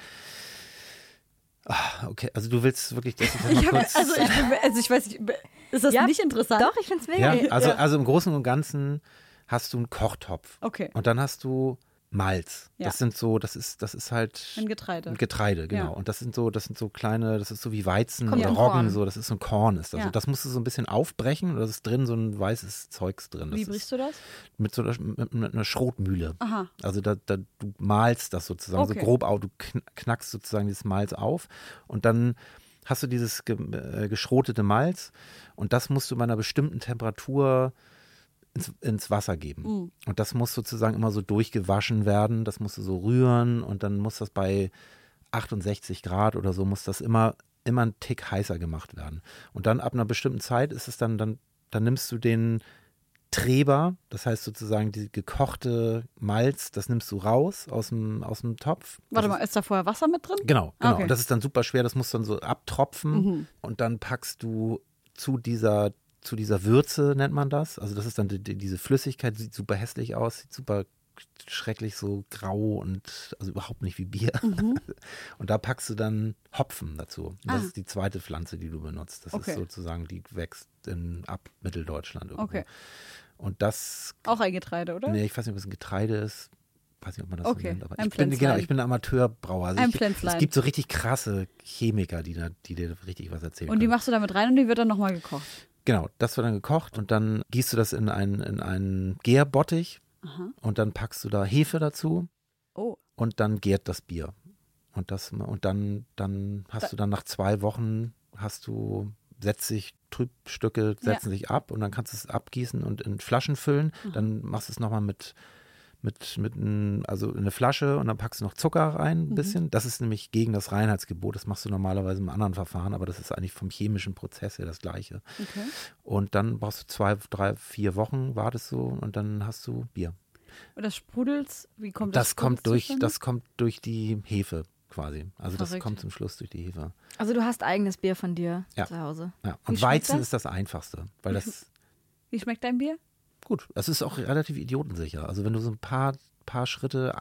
Ah, okay, also du willst wirklich, dass ich das mal ich kurz... Hab, also, ich, also ich weiß nicht, ist das ja, nicht interessant? Doch, ich finde es mega. Ja, also, ja. also im Großen und Ganzen hast du einen Kochtopf. Okay. Und dann hast du Malz. Ja. Das sind so, das ist, das ist halt ein Getreide. Ein Getreide, genau. Ja. Und das sind so, das sind so kleine, das ist so wie Weizen Kommt oder ein Roggen, Korn. so, das ist so ein Korn ist das. Ja. Also das musst du so ein bisschen aufbrechen und das ist drin so ein weißes Zeugs drin. Das Wie brichst du das? Mit so einer, mit, mit einer Schrotmühle. Aha. Also da, da, du malst das sozusagen Okay. so grob auf, du knackst sozusagen dieses Malz auf und dann hast du dieses ge, äh, geschrotete Malz und das musst du bei einer bestimmten Temperatur ins, ins Wasser geben. Mm. Und das muss sozusagen immer so durchgewaschen werden, das musst du so rühren und dann muss das bei achtundsechzig Grad oder so, muss das immer, immer ein Tick heißer gemacht werden. Und dann ab einer bestimmten Zeit ist es dann, dann, dann nimmst du den Treber, das heißt sozusagen die gekochte Malz, das nimmst du raus aus dem, aus dem Topf. Warte das mal, ist da vorher Wasser mit drin? Genau, genau. Okay. Und das ist dann super schwer, das muss dann so abtropfen Mhm. und dann packst du zu dieser, zu dieser Würze, nennt man das. Also das ist dann die, die, diese Flüssigkeit, sieht super hässlich aus, sieht super schrecklich so grau und also überhaupt nicht wie Bier. Mhm. Und da packst du dann Hopfen dazu. Und das Ah. ist die zweite Pflanze, die du benutzt. Das Okay. ist sozusagen, die wächst in ab Mitteldeutschland irgendwo. Okay. Und das, Auch ein Getreide, oder? nee, ich weiß nicht, ob es ein Getreide ist. Weiß nicht, ob man das Okay, so nennt. Aber ein ich bin, Pflänzlein. genau, ich bin ein Amateurbrauer. Also Ein ich, Pflänzlein. es gibt so richtig krasse Chemiker, die, da, die dir richtig was erzählen Und die können. machst du damit rein und die wird dann nochmal gekocht. Genau, das wird dann gekocht und dann gießt du das in einen, in einen Gärbottich Aha. und dann packst du da Hefe dazu Oh. und dann gärt das Bier. Und, das, und dann, dann hast Da- du dann nach zwei Wochen, hast du, setzt sich, Trübstücke setzen sich ab und dann kannst du es abgießen und in Flaschen füllen. Dann machst du es nochmal mit, mit, mit ein, also in eine Flasche und dann packst du noch Zucker rein, ein Mhm. bisschen. Das ist nämlich gegen das Reinheitsgebot. Das machst du normalerweise im anderen Verfahren, aber das ist eigentlich vom chemischen Prozess her das Gleiche. Okay. Und dann brauchst du zwei, drei, vier Wochen, wartest du und dann hast du Bier. Und das sprudelt, wie kommt das? Das kommt durch, zustande? das kommt durch die Hefe quasi. Also das Verrückt. kommt zum Schluss durch die Hefe. Also du hast eigenes Bier von dir Ja. zu Hause. Ja. Wie Und schmeckt Weizen das? ist das einfachste, weil das Wie schmeckt dein Bier? gut. Das ist auch relativ idiotensicher. Also wenn du so ein paar, paar Schritte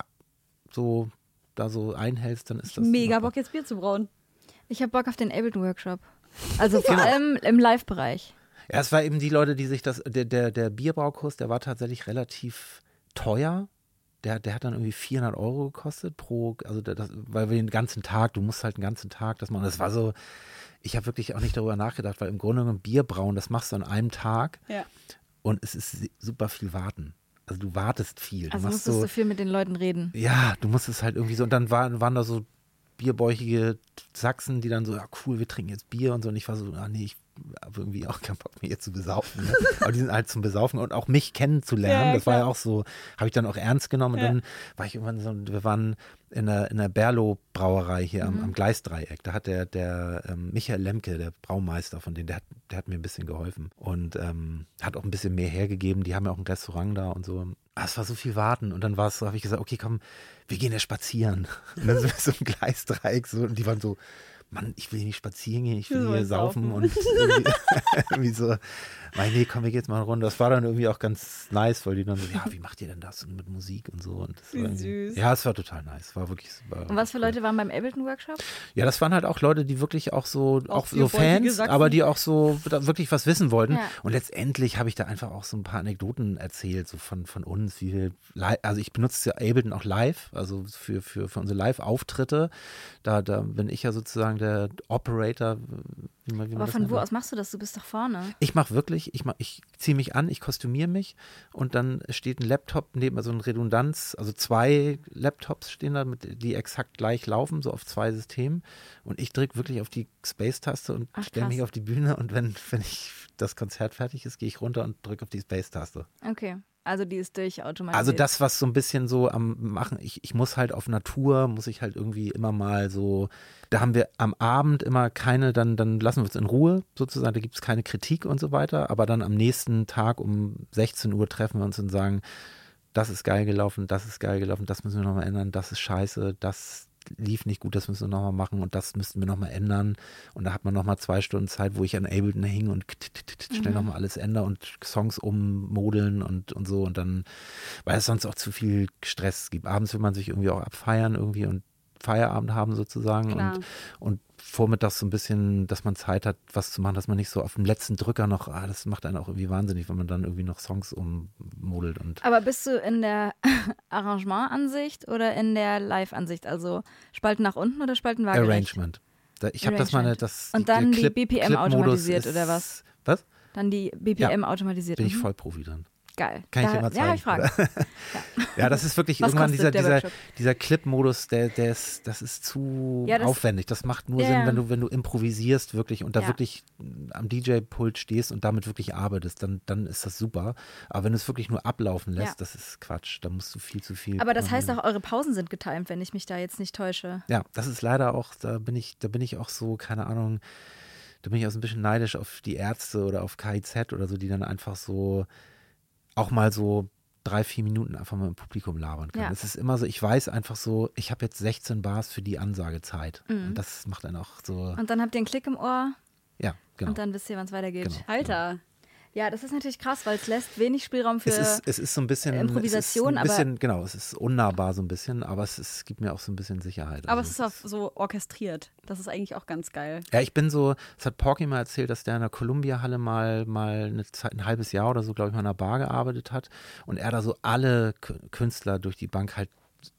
so da so einhältst, dann ist das Mega machbar. Bock, jetzt Bier zu brauen. Ich habe Bock auf den Ableton-Workshop. Also vor Genau. allem im Live-Bereich. Ja, es war eben die Leute, die sich das, der, der, der Bierbraukurs, der war tatsächlich relativ teuer. Der, der hat dann irgendwie vierhundert Euro gekostet pro, also das, weil wir den ganzen Tag, du musst halt den ganzen Tag das machen. Das war so, ich habe wirklich auch nicht darüber nachgedacht, weil im Grunde genommen Bier brauen, das machst du an einem Tag ja. und es ist super viel warten. Also du wartest viel. Also du musstest so, du viel mit den Leuten reden. Ja, du musstest halt irgendwie so, und dann waren, waren da so bierbäuchige Sachsen, die dann so, ja cool, wir trinken jetzt Bier und so. Und ich war so, ah nee, ich habe irgendwie auch keinen Bock, mir jetzt zu besaufen. Ne? Aber die sind halt zum Besaufen und auch mich kennenzulernen. Ja, das war ja auch so, habe ich dann auch ernst genommen. Und ja. dann war ich irgendwann so, wir waren in der, in der Berlo-Brauerei hier Mhm. am, am Gleisdreieck. Da hat der, der ähm, Michael Lemke, der Braumeister von denen, der hat, der hat mir ein bisschen geholfen und ähm, hat auch ein bisschen mehr hergegeben. Die haben ja auch ein Restaurant da und so. Ah, es war so viel Warten. Und dann war es so, habe ich gesagt, okay, komm, wir gehen ja spazieren. Und dann sind wir so im Gleisdreieck so, und die waren so, Mann, ich will hier nicht spazieren gehen, ich will hier saufen, saufen. Und irgendwie, irgendwie so, nein, nee, komm, wir gehen jetzt mal eine Runde. Das war dann irgendwie auch ganz nice, weil die dann so, ja, wie macht ihr denn das und mit Musik und so. Und das war süß. Ja, es war total nice, war wirklich super. Und was für Leute waren beim Ableton-Workshop? Ja, das waren halt auch Leute, die wirklich auch so, auch, Auch so Fans, Sachsen. aber die auch so da wirklich was wissen wollten. Ja. Und letztendlich habe ich da einfach auch so ein paar Anekdoten erzählt, so von, von uns, wie wir, li- also ich benutze ja Ableton auch live, also für, für, für unsere Live-Auftritte. Da, da bin ich ja sozusagen der Operator. Wie man, wie man Aber das von nennt. wo aus machst du das? Du bist doch vorne. Ich mache wirklich, ich, mach, ich ziehe mich an, ich kostümiere mich und dann steht ein Laptop neben, also ein Redundanz, also zwei Laptops stehen da, mit, die exakt gleich laufen, so auf zwei Systemen und ich drücke wirklich auf die Space-Taste und Ach, stelle mich krass. auf die Bühne und wenn, wenn ich das Konzert fertig ist, gehe ich runter und drücke auf die Space-Taste. Okay. Also die ist durchautomatisiert. Also das, was so ein bisschen so am Machen, ich, ich muss halt auf Natur, muss ich halt irgendwie immer mal so, da haben wir am Abend immer keine, dann, dann lassen wir uns in Ruhe sozusagen, da gibt es keine Kritik und so weiter, aber dann am nächsten Tag um sechzehn Uhr treffen wir uns und sagen, das ist geil gelaufen, das ist geil gelaufen, das müssen wir nochmal ändern, das ist scheiße, das lief nicht gut, das müssen wir nochmal machen und das müssten wir nochmal ändern. Und da hat man nochmal zwei Stunden Zeit, wo ich an Ableton hing und schnell nochmal alles ändere und Songs ummodeln und, und so. Und dann, weil es sonst auch zu viel Stress gibt. Abends will man sich irgendwie auch abfeiern irgendwie und Feierabend haben sozusagen Klar. und, und vormittags so ein bisschen, dass man Zeit hat, was zu machen, dass man nicht so auf dem letzten Drücker noch, ah, das macht einen auch irgendwie wahnsinnig, wenn man dann irgendwie noch Songs ummodelt. Und Aber bist du in der Arrangementansicht oder in der Live-Ansicht? Also Spalten nach unten oder Spalten waagerecht? Arrangement. Da, ich habe das meine, das Und dann der Clip, die B P M Clip-Modus automatisiert ist, oder was? Was? Dann die B P M ja, automatisiert. Bin ich mhm. voll Profi drin. Geil. Kann ich da, dir mal ja, zeigen. ich frage. ja. ja, das ist wirklich Was irgendwann kostet dieser, der dieser, Workshop? dieser Clip-Modus, der, der ist, das ist zu Ja, das- aufwendig. Das macht nur Ja, Sinn, ja. wenn du, wenn du improvisierst wirklich und da Ja. wirklich am D J-Pult stehst und damit wirklich arbeitest, dann, dann ist das super. Aber wenn du es wirklich nur ablaufen lässt, Ja. das ist Quatsch. Da musst du viel zu viel. Aber das heißt programmieren. auch, eure Pausen sind getimt, wenn ich mich da jetzt nicht täusche. Ja, das ist leider auch, da bin ich, da bin ich auch so, keine Ahnung, da bin ich auch so ein bisschen neidisch auf die Ärzte oder auf K I Z oder so, die dann einfach so auch mal so drei, vier Minuten einfach mal im Publikum labern können. Ja. Es ist immer so, ich weiß einfach so, ich habe jetzt sechzehn Bars für die Ansagezeit. Mhm. Und das macht dann auch so, Und dann habt ihr einen Klick im Ohr ja, genau. und dann wisst ihr, wann es weitergeht. Genau. Alter. Ja, das ist natürlich krass, weil es lässt wenig Spielraum für Es ist, es ist so ein bisschen Improvisation, es ist ein bisschen, aber- genau, es ist unnahbar so ein bisschen, aber es, ist, es gibt mir auch so ein bisschen Sicherheit. Aber Also es ist auch so orchestriert. Das ist eigentlich auch ganz geil. Ja, ich bin so, das hat Porky mal erzählt, dass der in der Columbia-Halle mal, mal eine Zeit, ein halbes Jahr oder so, glaube ich, mal in einer Bar gearbeitet hat und er da so alle K- Künstler durch die Bank halt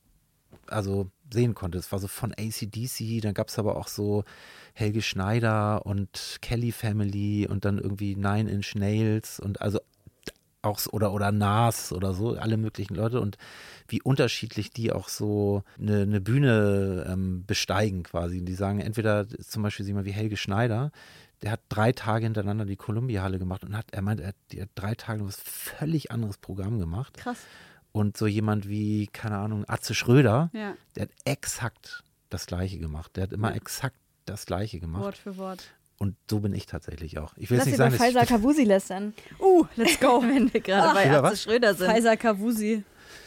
also sehen konnte. Es war so von A C D C, dann gab es aber auch so Helge Schneider und Kelly Family und dann irgendwie Nine Inch Nails und also auch so, oder oder Nas oder so, alle möglichen Leute und wie unterschiedlich die auch so eine, eine Bühne ähm, besteigen quasi. Die sagen entweder zum Beispiel sieh mal wie Helge Schneider, der hat drei Tage hintereinander die Columbia-Halle gemacht und hat, er meint, er hat, die hat drei Tage was völlig anderes Programm gemacht. krass. Und so jemand wie, keine Ahnung, Atze Schröder, Ja, der hat exakt das Gleiche gemacht. Der hat immer Ja. exakt das Gleiche gemacht. Wort für Wort. Und so bin ich tatsächlich auch. Ich will Lass jetzt dir nicht bei sagen, dass Faisal ich, Kavusi lästern. Uh, let's go. Wenn wir gerade bei über Atze was? Schröder sind. Faisal Kavusi.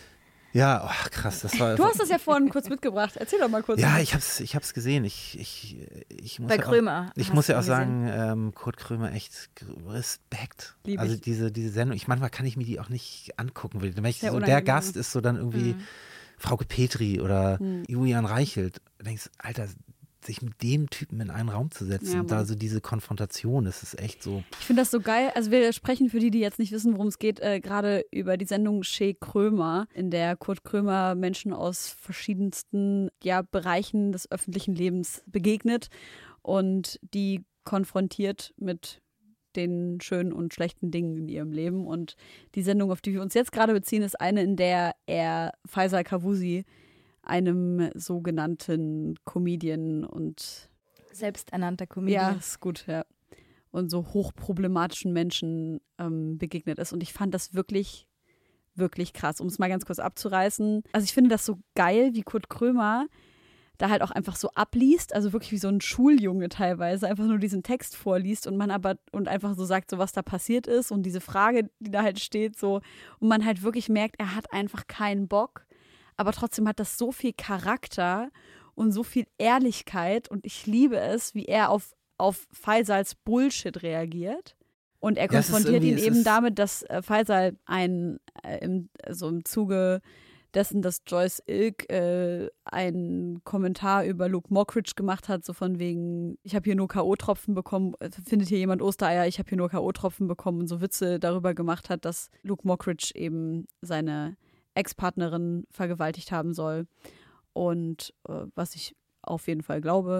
ja, oh, krass, das war. Du hast das ja vorhin kurz mitgebracht. Erzähl doch mal kurz. Ja, ich hab's, ich hab's gesehen. Ich, ich, ich muss Bei ja Krömer Auch, ich hast muss du ja auch ihn sagen, ähm, Kurt Krömer, echt Respekt. Lieb also ich. diese, diese Sendung, ich manchmal kann ich mir die auch nicht angucken. Wenn ich Sehr so, der unangenehm. Gast ist so dann irgendwie Mhm. Frauke Petri oder Mhm. Julian Reichelt. Du denkst, Alter, sich mit dem Typen in einen Raum zu setzen, Ja, und da Mann. so diese Konfrontation, das ist echt so. Ich finde das so geil. Also wir sprechen für die, die jetzt nicht wissen, worum es geht, äh, gerade über die Sendung Chez Krömer, in der Kurt Krömer Menschen aus verschiedensten ja, Bereichen des öffentlichen Lebens begegnet. und die konfrontiert mit den schönen und schlechten Dingen in ihrem Leben. Und die Sendung, auf die wir uns jetzt gerade beziehen, ist eine, in der er Faisal Kavusi, einem sogenannten Comedian und selbsternannter Comedian. Ja, ist gut, ja. Und so hochproblematischen Menschen ähm, begegnet ist. Und ich fand das wirklich, wirklich krass. Um es mal ganz kurz abzureißen. Also ich finde das so geil, wie Kurt Krömer da halt auch einfach so abliest, also wirklich wie so ein Schuljunge teilweise, einfach nur diesen Text vorliest und man aber und einfach so sagt, so was da passiert ist und diese Frage, die da halt steht, so und man halt wirklich merkt, er hat einfach keinen Bock, aber trotzdem hat das so viel Charakter und so viel Ehrlichkeit und ich liebe es, wie er auf, auf Faisals Bullshit reagiert. Und er konfrontiert ihn eben damit, dass äh, Faisal ein, äh, im, also im Zuge dessen, dass Joyce Ilk äh, einen Kommentar über Luke Mockridge gemacht hat, so von wegen, ich habe hier nur K O-Tropfen bekommen, findet hier jemand Ostereier, ich habe hier nur K O-Tropfen bekommen und so Witze darüber gemacht hat, dass Luke Mockridge eben seine Ex-Partnerin vergewaltigt haben soll und äh, was ich auf jeden Fall glaube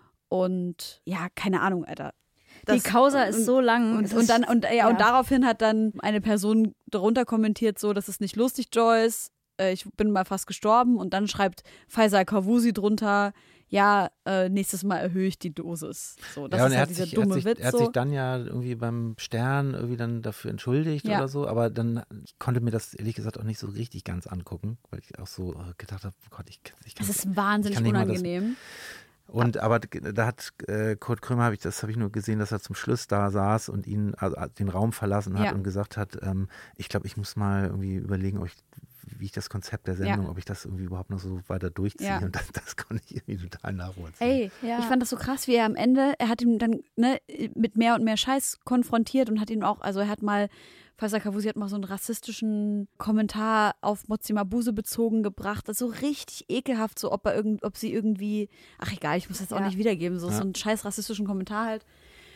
und ja, keine Ahnung, Alter. Das, die Causa ist und, so lang. Und, und, dann, und, ja, ja. und daraufhin hat dann eine Person darunter kommentiert, so, das ist nicht lustig, Joyce, ich bin mal fast gestorben und dann schreibt Faisal Kavusi drunter, ja, äh, nächstes Mal erhöhe ich die Dosis. So, das ja, ist und er halt hat dieser sich, dumme er hat sich, Witz. Er hat so. sich dann ja irgendwie beim Stern irgendwie dann dafür entschuldigt ja. oder so, aber dann ich konnte mir das ehrlich gesagt auch nicht so richtig ganz angucken, weil ich auch so gedacht habe, oh Gott, ich, ich kann das ist wahnsinnig unangenehm. Und aber da hat äh, Kurt Krömer, hab ich, das habe ich nur gesehen, dass er zum Schluss da saß und ihn also, den Raum verlassen hat ja. und gesagt hat, ähm, ich glaube, ich muss mal irgendwie überlegen, ob ich, wie ich das Konzept der Sendung, ja. ob ich das irgendwie überhaupt noch so weiter durchziehe. Ja. Und das, das konnte ich irgendwie total nachvollziehen. Ey, ja. ich fand das so krass, wie er am Ende, er hat ihn dann ne, mit mehr und mehr Scheiß konfrontiert und hat ihn auch, also er hat mal Faisal Kavusi hat mal so einen rassistischen Kommentar auf Motsi Mabuse bezogen gebracht. Das ist so richtig ekelhaft, so ob er irgend, ob sie irgendwie, ach egal, ich muss das auch ja. nicht wiedergeben, so, ja. so einen scheiß rassistischen Kommentar halt.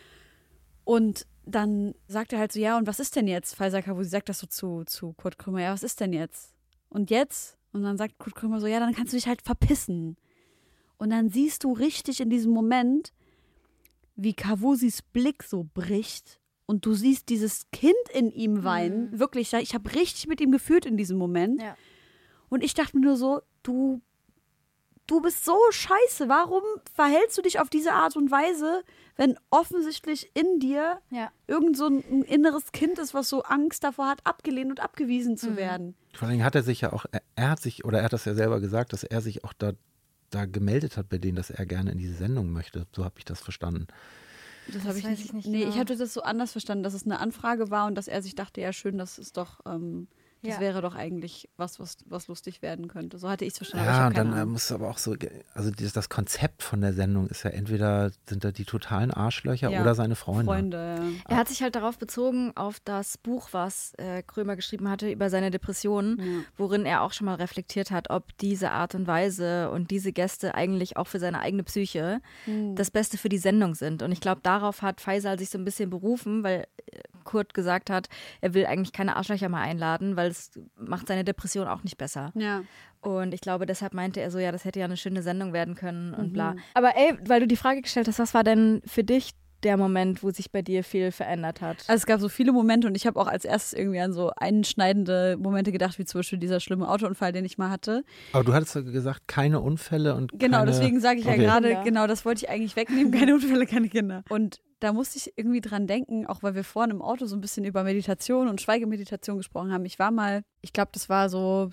Und dann sagt er halt so, ja, und was ist denn jetzt? Faisal Kavusi sagt das so zu, zu Kurt Krömer, ja, was ist denn jetzt? Und jetzt? Und dann sagt Kurt Krömer so, ja, dann kannst du dich halt verpissen. Und dann siehst du richtig in diesem Moment, wie Kavusis Blick so bricht. Und du siehst dieses Kind in ihm weinen. Mhm. Wirklich, ich habe richtig mit ihm gefühlt in diesem Moment. Ja. Und ich dachte mir nur so, du, du bist so scheiße. Warum verhältst du dich auf diese Art und Weise, wenn offensichtlich in dir ja. irgend so ein, ein inneres Kind ist, was so Angst davor hat, abgelehnt und abgewiesen zu mhm. werden? Vor allem hat er sich ja auch, er, er hat sich, oder er hat das ja selber gesagt, dass er sich auch da, da gemeldet hat bei denen, dass er gerne in diese Sendung möchte. So habe ich das verstanden. Das, das habe ich nicht. Ich nicht nee, genau. ich hatte das so anders verstanden, dass es eine Anfrage war und dass er sich dachte, ja schön, das ist doch, ähm, das ja. wäre doch eigentlich was, was, was lustig werden könnte. So hatte ich es verstanden. Ja, und dann äh, muss aber auch so, also das, das Konzept von der Sendung ist ja entweder sind da die totalen Arschlöcher ja. oder seine Freunde. Freunde ja. Er hat sich halt darauf bezogen, auf das Buch, was äh, Krömer geschrieben hatte über seine Depressionen, ja. worin er auch schon mal reflektiert hat, ob diese Art und Weise und diese Gäste eigentlich auch für seine eigene Psyche mhm. das Beste für die Sendung sind. Und ich glaube, darauf hat Faisal sich so ein bisschen berufen, weil Kurt gesagt hat, er will eigentlich keine Arschlöcher mehr einladen, weil es macht seine Depression auch nicht besser. Ja. Und ich glaube, deshalb meinte er so, ja, das hätte ja eine schöne Sendung werden können und mhm. bla. Aber ey, weil du die Frage gestellt hast, was war denn für dich der Moment, wo sich bei dir viel verändert hat? Also es gab so viele Momente und ich habe auch als erstes irgendwie an so einschneidende Momente gedacht, wie zum Beispiel dieser schlimme Autounfall, den ich mal hatte. Aber du hattest ja gesagt, keine Unfälle und Genau, keine... deswegen sage ich okay. ja gerade, genau, das wollte ich eigentlich wegnehmen, keine Unfälle, keine Kinder. Und da musste ich irgendwie dran denken, auch weil wir vorhin im Auto so ein bisschen über Meditation und Schweigemeditation gesprochen haben. Ich war mal, ich glaube, das war so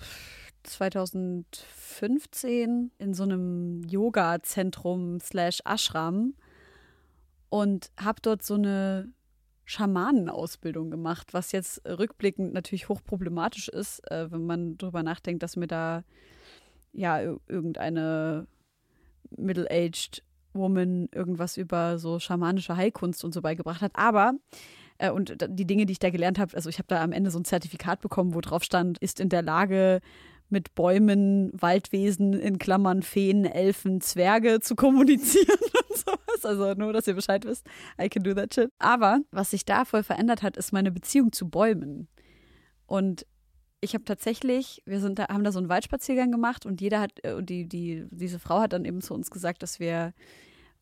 zweitausendfünfzehn in so einem Yoga-Zentrum slash Ashram und habe dort so eine Schamanenausbildung gemacht, was jetzt rückblickend natürlich hochproblematisch ist, äh, wenn man drüber nachdenkt, dass mir da ja irgendeine middle-aged Woman irgendwas über so schamanische Heilkunst und so beigebracht hat. Aber, äh, und die Dinge, die ich da gelernt habe, also ich habe da am Ende so ein Zertifikat bekommen, wo drauf stand, ist in der Lage, mit Bäumen, Waldwesen, in Klammern Feen, Elfen, Zwerge zu kommunizieren und sowas. Also nur, dass ihr Bescheid wisst. I can do that shit. Aber was sich da voll verändert hat, ist meine Beziehung zu Bäumen. Und ich habe tatsächlich, wir sind da, haben da so einen Waldspaziergang gemacht und jeder hat, und die, die, diese Frau hat dann eben zu uns gesagt, dass wir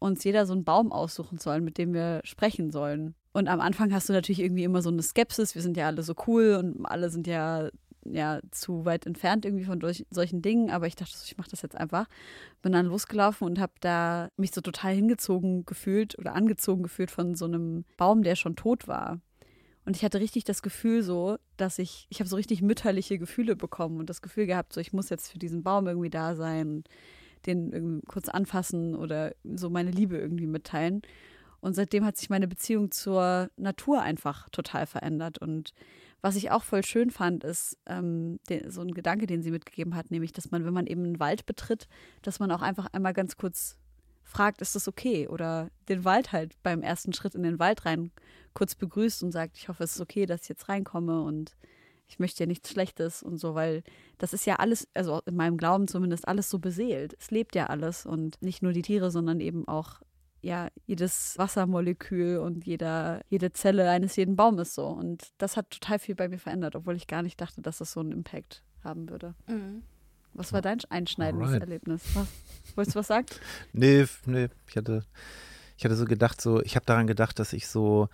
uns jeder so einen Baum aussuchen sollen, mit dem wir sprechen sollen. Und am Anfang hast du natürlich irgendwie immer so eine Skepsis, wir sind ja alle so cool und alle sind ja, ja zu weit entfernt irgendwie von durch, solchen Dingen, aber ich dachte so, ich mache das jetzt einfach. Bin dann losgelaufen und habe da mich so total hingezogen gefühlt oder angezogen gefühlt von so einem Baum, der schon tot war. Und ich hatte richtig das Gefühl so, dass ich, ich habe so richtig mütterliche Gefühle bekommen und das Gefühl gehabt, so ich muss jetzt für diesen Baum irgendwie da sein, den irgendwie kurz anfassen oder so meine Liebe irgendwie mitteilen. Und seitdem hat sich meine Beziehung zur Natur einfach total verändert. Und was ich auch voll schön fand, ist ähm, den, so ein Gedanke, den sie mitgegeben hat, nämlich, dass man, wenn man eben einen Wald betritt, dass man auch einfach einmal ganz kurz fragt, ist das okay? Oder den Wald halt beim ersten Schritt in den Wald rein kurz begrüßt und sagt, ich hoffe, es ist okay, dass ich jetzt reinkomme und ich möchte ja nichts Schlechtes und so, weil das ist ja alles, also in meinem Glauben zumindest, alles so beseelt. Es lebt ja alles und nicht nur die Tiere, sondern eben auch ja, jedes Wassermolekül und jeder, jede Zelle eines jeden Baumes so. Und das hat total viel bei mir verändert, obwohl ich gar nicht dachte, dass das so einen Impact haben würde. Mhm. Was war dein einschneidendes Alright. Erlebnis? Was? Wolltest du was sagen? Nee, nee, ich hatte, ich hatte so gedacht, so, ich habe daran gedacht, dass ich so,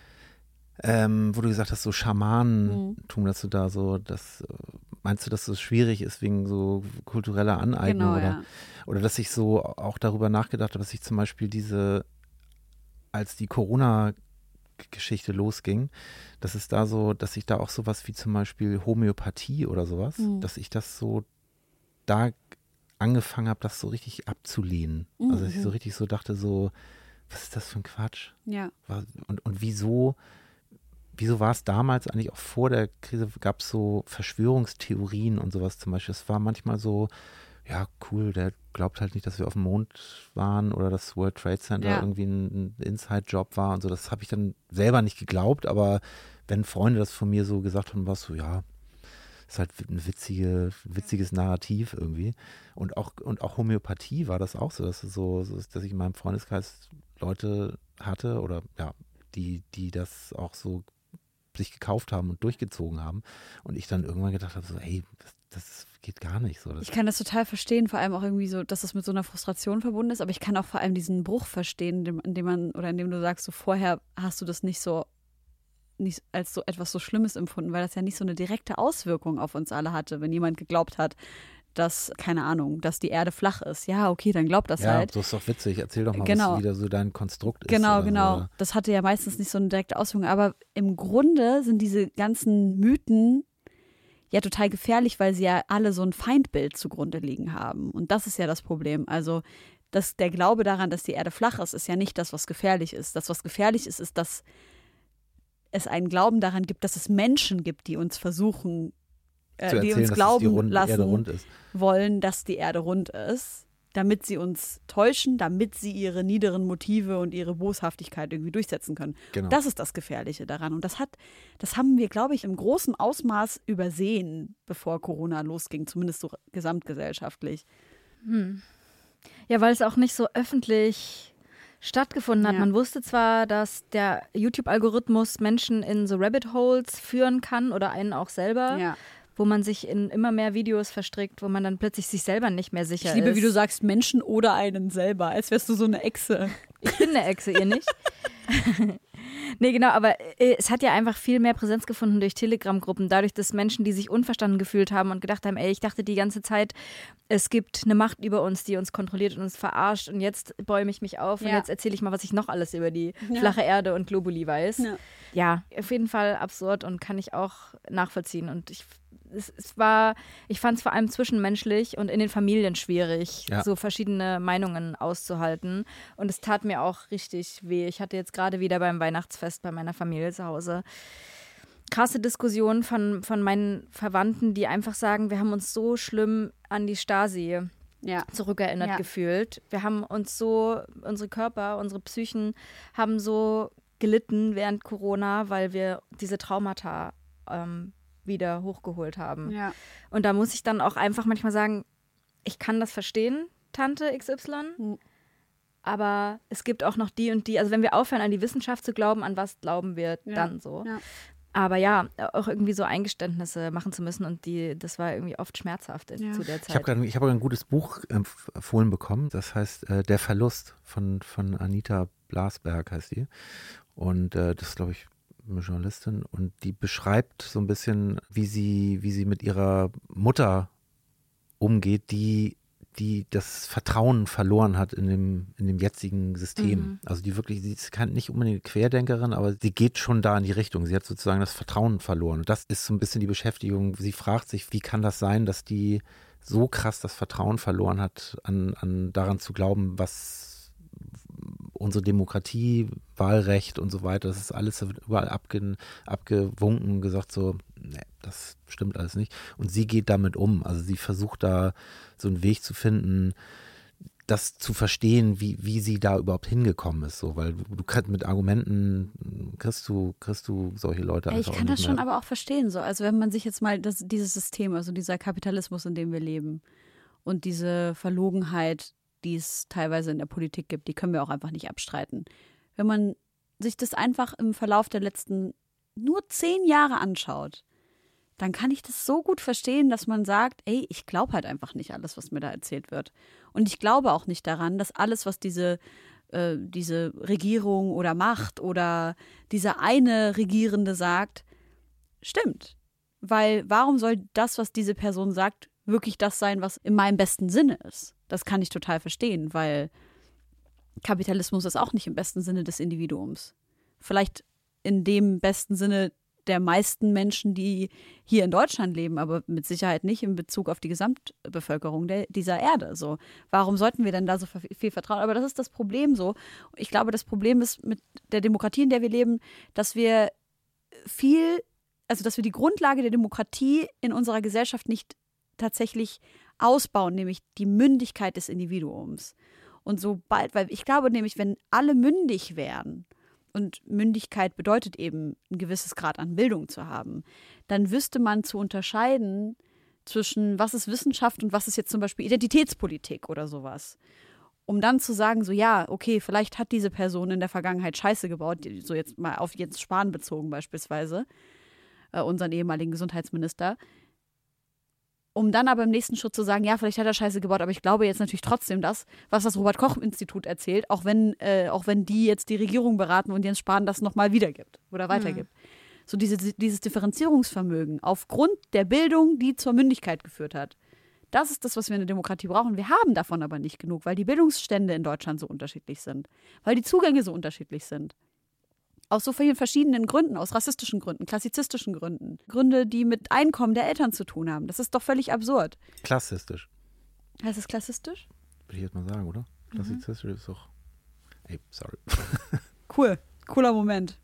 ähm, wo du gesagt hast, so Schamanentum, mhm. dass du da so, das, meinst du, dass es schwierig ist wegen so kultureller Aneignung? Genau, oder, ja. oder dass ich so auch darüber nachgedacht habe, dass ich zum Beispiel diese, als die Corona-Geschichte losging, dass es da so, dass ich da auch sowas wie zum Beispiel Homöopathie oder sowas, mhm. dass ich das so da angefangen habe, das so richtig abzulehnen. Mhm. Also dass ich so richtig so dachte, so, was ist das für ein Quatsch? Ja. Und, und wieso, wieso war es damals eigentlich auch vor der Krise, gab es so Verschwörungstheorien und sowas zum Beispiel. Es war manchmal so, ja cool, der glaubt halt nicht, dass wir auf dem Mond waren oder das World Trade Center ja. irgendwie ein, ein Inside-Job war und so. Das habe ich dann selber nicht geglaubt, aber wenn Freunde das von mir so gesagt haben, war es so, ja, ist halt ein witzige, witziges Narrativ irgendwie. Und auch, und auch Homöopathie war das auch so, dass, so, dass ich in meinem Freundeskreis Leute hatte oder ja, die, die das auch so sich gekauft haben und durchgezogen haben. Und ich dann irgendwann gedacht habe, so, ey, das, das geht gar nicht so. Das ich kann das total verstehen, vor allem auch irgendwie so, dass das mit so einer Frustration verbunden ist, aber ich kann auch vor allem diesen Bruch verstehen, in dem man, oder in dem du sagst, so vorher hast du das nicht so nicht als so etwas so Schlimmes empfunden, weil das ja nicht so eine direkte Auswirkung auf uns alle hatte, wenn jemand geglaubt hat, dass, keine Ahnung, dass die Erde flach ist. Ja, okay, dann glaubt das ja, halt. Ja, das ist doch witzig. Erzähl doch mal, genau. was wieder so dein Konstrukt ist. Genau, genau. So. Das hatte ja meistens nicht so eine direkte Auswirkung, aber im Grunde sind diese ganzen Mythen ja total gefährlich, weil sie ja alle so ein Feindbild zugrunde liegen haben. Und das ist ja das Problem. Also das, der Glaube daran, dass die Erde flach ist, ist ja nicht das, was gefährlich ist. Das, was gefährlich ist, ist, dass es einen Glauben daran gibt, dass es Menschen gibt, die uns versuchen, äh, erzählen, die uns glauben die Rund- lassen wollen, dass die Erde rund ist, damit sie uns täuschen, damit sie ihre niederen Motive und ihre Boshaftigkeit irgendwie durchsetzen können. Genau. Das ist das Gefährliche daran. Und das hat, das haben wir, glaube ich, im großen Ausmaß übersehen, bevor Corona losging, zumindest so gesamtgesellschaftlich. Hm. Ja, weil es auch nicht so öffentlich stattgefunden hat. Ja. Man wusste zwar, dass der YouTube-Algorithmus Menschen in so Rabbit Holes führen kann oder einen auch selber, ja. wo man sich in immer mehr Videos verstrickt, wo man dann plötzlich sich selber nicht mehr sicher ist. Ich liebe, ist. wie du sagst, Menschen oder einen selber, als wärst du so eine Echse. Ich bin eine Echse, ihr nicht? Nee, genau, aber es hat ja einfach viel mehr Präsenz gefunden durch Telegram-Gruppen, dadurch, dass Menschen, die sich unverstanden gefühlt haben und gedacht haben, ey, ich dachte die ganze Zeit, es gibt eine Macht über uns, die uns kontrolliert und uns verarscht und jetzt bäume ich mich auf ja. und jetzt erzähle ich mal, was ich noch alles über die ja. flache Erde und Globuli weiß. Ja. ja, auf jeden Fall absurd und kann ich auch nachvollziehen und ich Es, es war, ich fand es vor allem zwischenmenschlich und in den Familien schwierig, ja. so verschiedene Meinungen auszuhalten. Und es tat mir auch richtig weh. Ich hatte jetzt gerade wieder beim Weihnachtsfest bei meiner Familie zu Hause krasse Diskussionen von, von meinen Verwandten, die einfach sagen, wir haben uns so schlimm an die Stasi ja. zurückerinnert ja. gefühlt. Wir haben uns so, unsere Körper, unsere Psychen haben so gelitten während Corona, weil wir diese Traumata ähm, wieder hochgeholt haben. Ja. Und da muss ich dann auch einfach manchmal sagen, ich kann das verstehen, Tante X Y, mhm. aber es gibt auch noch die und die, also wenn wir aufhören, an die Wissenschaft zu glauben, an was glauben wir ja. dann so? Ja. Aber ja, auch irgendwie so Eingeständnisse machen zu müssen und die, das war irgendwie oft schmerzhaft ja. zu der Zeit. Ich habe gerade hab ein gutes Buch empfohlen bekommen, das heißt äh, Der Verlust von, von Anita Blasberg heißt die. Und äh, das ist, glaube ich, eine Journalistin und die beschreibt so ein bisschen, wie sie, wie sie mit ihrer Mutter umgeht, die die das Vertrauen verloren hat in dem, in dem jetzigen System. Mhm. Also die wirklich, sie ist nicht unbedingt eine Querdenkerin, aber sie geht schon da in die Richtung. Sie hat sozusagen das Vertrauen verloren. Und das ist so ein bisschen die Beschäftigung. Sie fragt sich, wie kann das sein, dass die so krass das Vertrauen verloren hat, an, an daran zu glauben, was unsere Demokratie, Wahlrecht und so weiter, das ist alles überall abge, abgewunken, gesagt so, nee, das stimmt alles nicht. Und sie geht damit um. Also sie versucht da so einen Weg zu finden, das zu verstehen, wie, wie sie da überhaupt hingekommen ist. So, weil du, du kannst mit Argumenten, kriegst du, kriegst du solche Leute einfach. Ich kann das schon aber auch verstehen. So. Also wenn man sich jetzt mal das, dieses System, also dieser Kapitalismus, in dem wir leben und diese Verlogenheit, die es teilweise in der Politik gibt, die können wir auch einfach nicht abstreiten. Wenn man sich das einfach im Verlauf der letzten nur zehn Jahre anschaut, dann kann ich das so gut verstehen, dass man sagt, ey, ich glaube halt einfach nicht alles, was mir da erzählt wird. Und ich glaube auch nicht daran, dass alles, was diese, äh, diese Regierung oder Macht oder dieser eine Regierende sagt, stimmt. Weil warum soll das, was diese Person sagt, wirklich das sein, was in meinem besten Sinne ist? Das kann ich total verstehen, weil Kapitalismus ist auch nicht im besten Sinne des Individuums. Vielleicht in dem besten Sinne der meisten Menschen, die hier in Deutschland leben, aber mit Sicherheit nicht in Bezug auf die Gesamtbevölkerung der, dieser Erde. So, warum sollten wir denn da so viel vertrauen? Aber das ist das Problem so. Ich glaube, das Problem ist mit der Demokratie, in der wir leben, dass wir viel, also dass wir die Grundlage der Demokratie in unserer Gesellschaft nicht tatsächlich ausbauen, nämlich die Mündigkeit des Individuums. Und sobald, weil ich glaube nämlich, wenn alle mündig wären, und Mündigkeit bedeutet eben, ein gewisses Grad an Bildung zu haben, dann wüsste man zu unterscheiden zwischen, was ist Wissenschaft und was ist jetzt zum Beispiel Identitätspolitik oder sowas. Um dann zu sagen, so ja, okay, vielleicht hat diese Person in der Vergangenheit Scheiße gebaut, so jetzt mal auf Jens Spahn bezogen beispielsweise, äh, unseren ehemaligen Gesundheitsminister, um dann aber im nächsten Schritt zu sagen, ja, vielleicht hat er Scheiße gebaut, aber ich glaube jetzt natürlich trotzdem das, was das Robert-Koch-Institut erzählt, auch wenn, äh, auch wenn die jetzt die Regierung beraten und Jens Spahn das nochmal wiedergibt oder weitergibt. Mhm. So diese, dieses Differenzierungsvermögen aufgrund der Bildung, die zur Mündigkeit geführt hat. Das ist das, was wir in der Demokratie brauchen. Wir haben davon aber nicht genug, weil die Bildungsstände in Deutschland so unterschiedlich sind, weil die Zugänge so unterschiedlich sind. Aus so vielen verschiedenen Gründen, aus rassistischen Gründen, klassizistischen Gründen. Gründe, die mit Einkommen der Eltern zu tun haben. Das ist doch völlig absurd. Klassistisch. Heißt es klassistisch? Würde ich jetzt mal sagen, oder? Klassizistisch mhm. ist doch... Ey, sorry. Cool. Cooler Moment.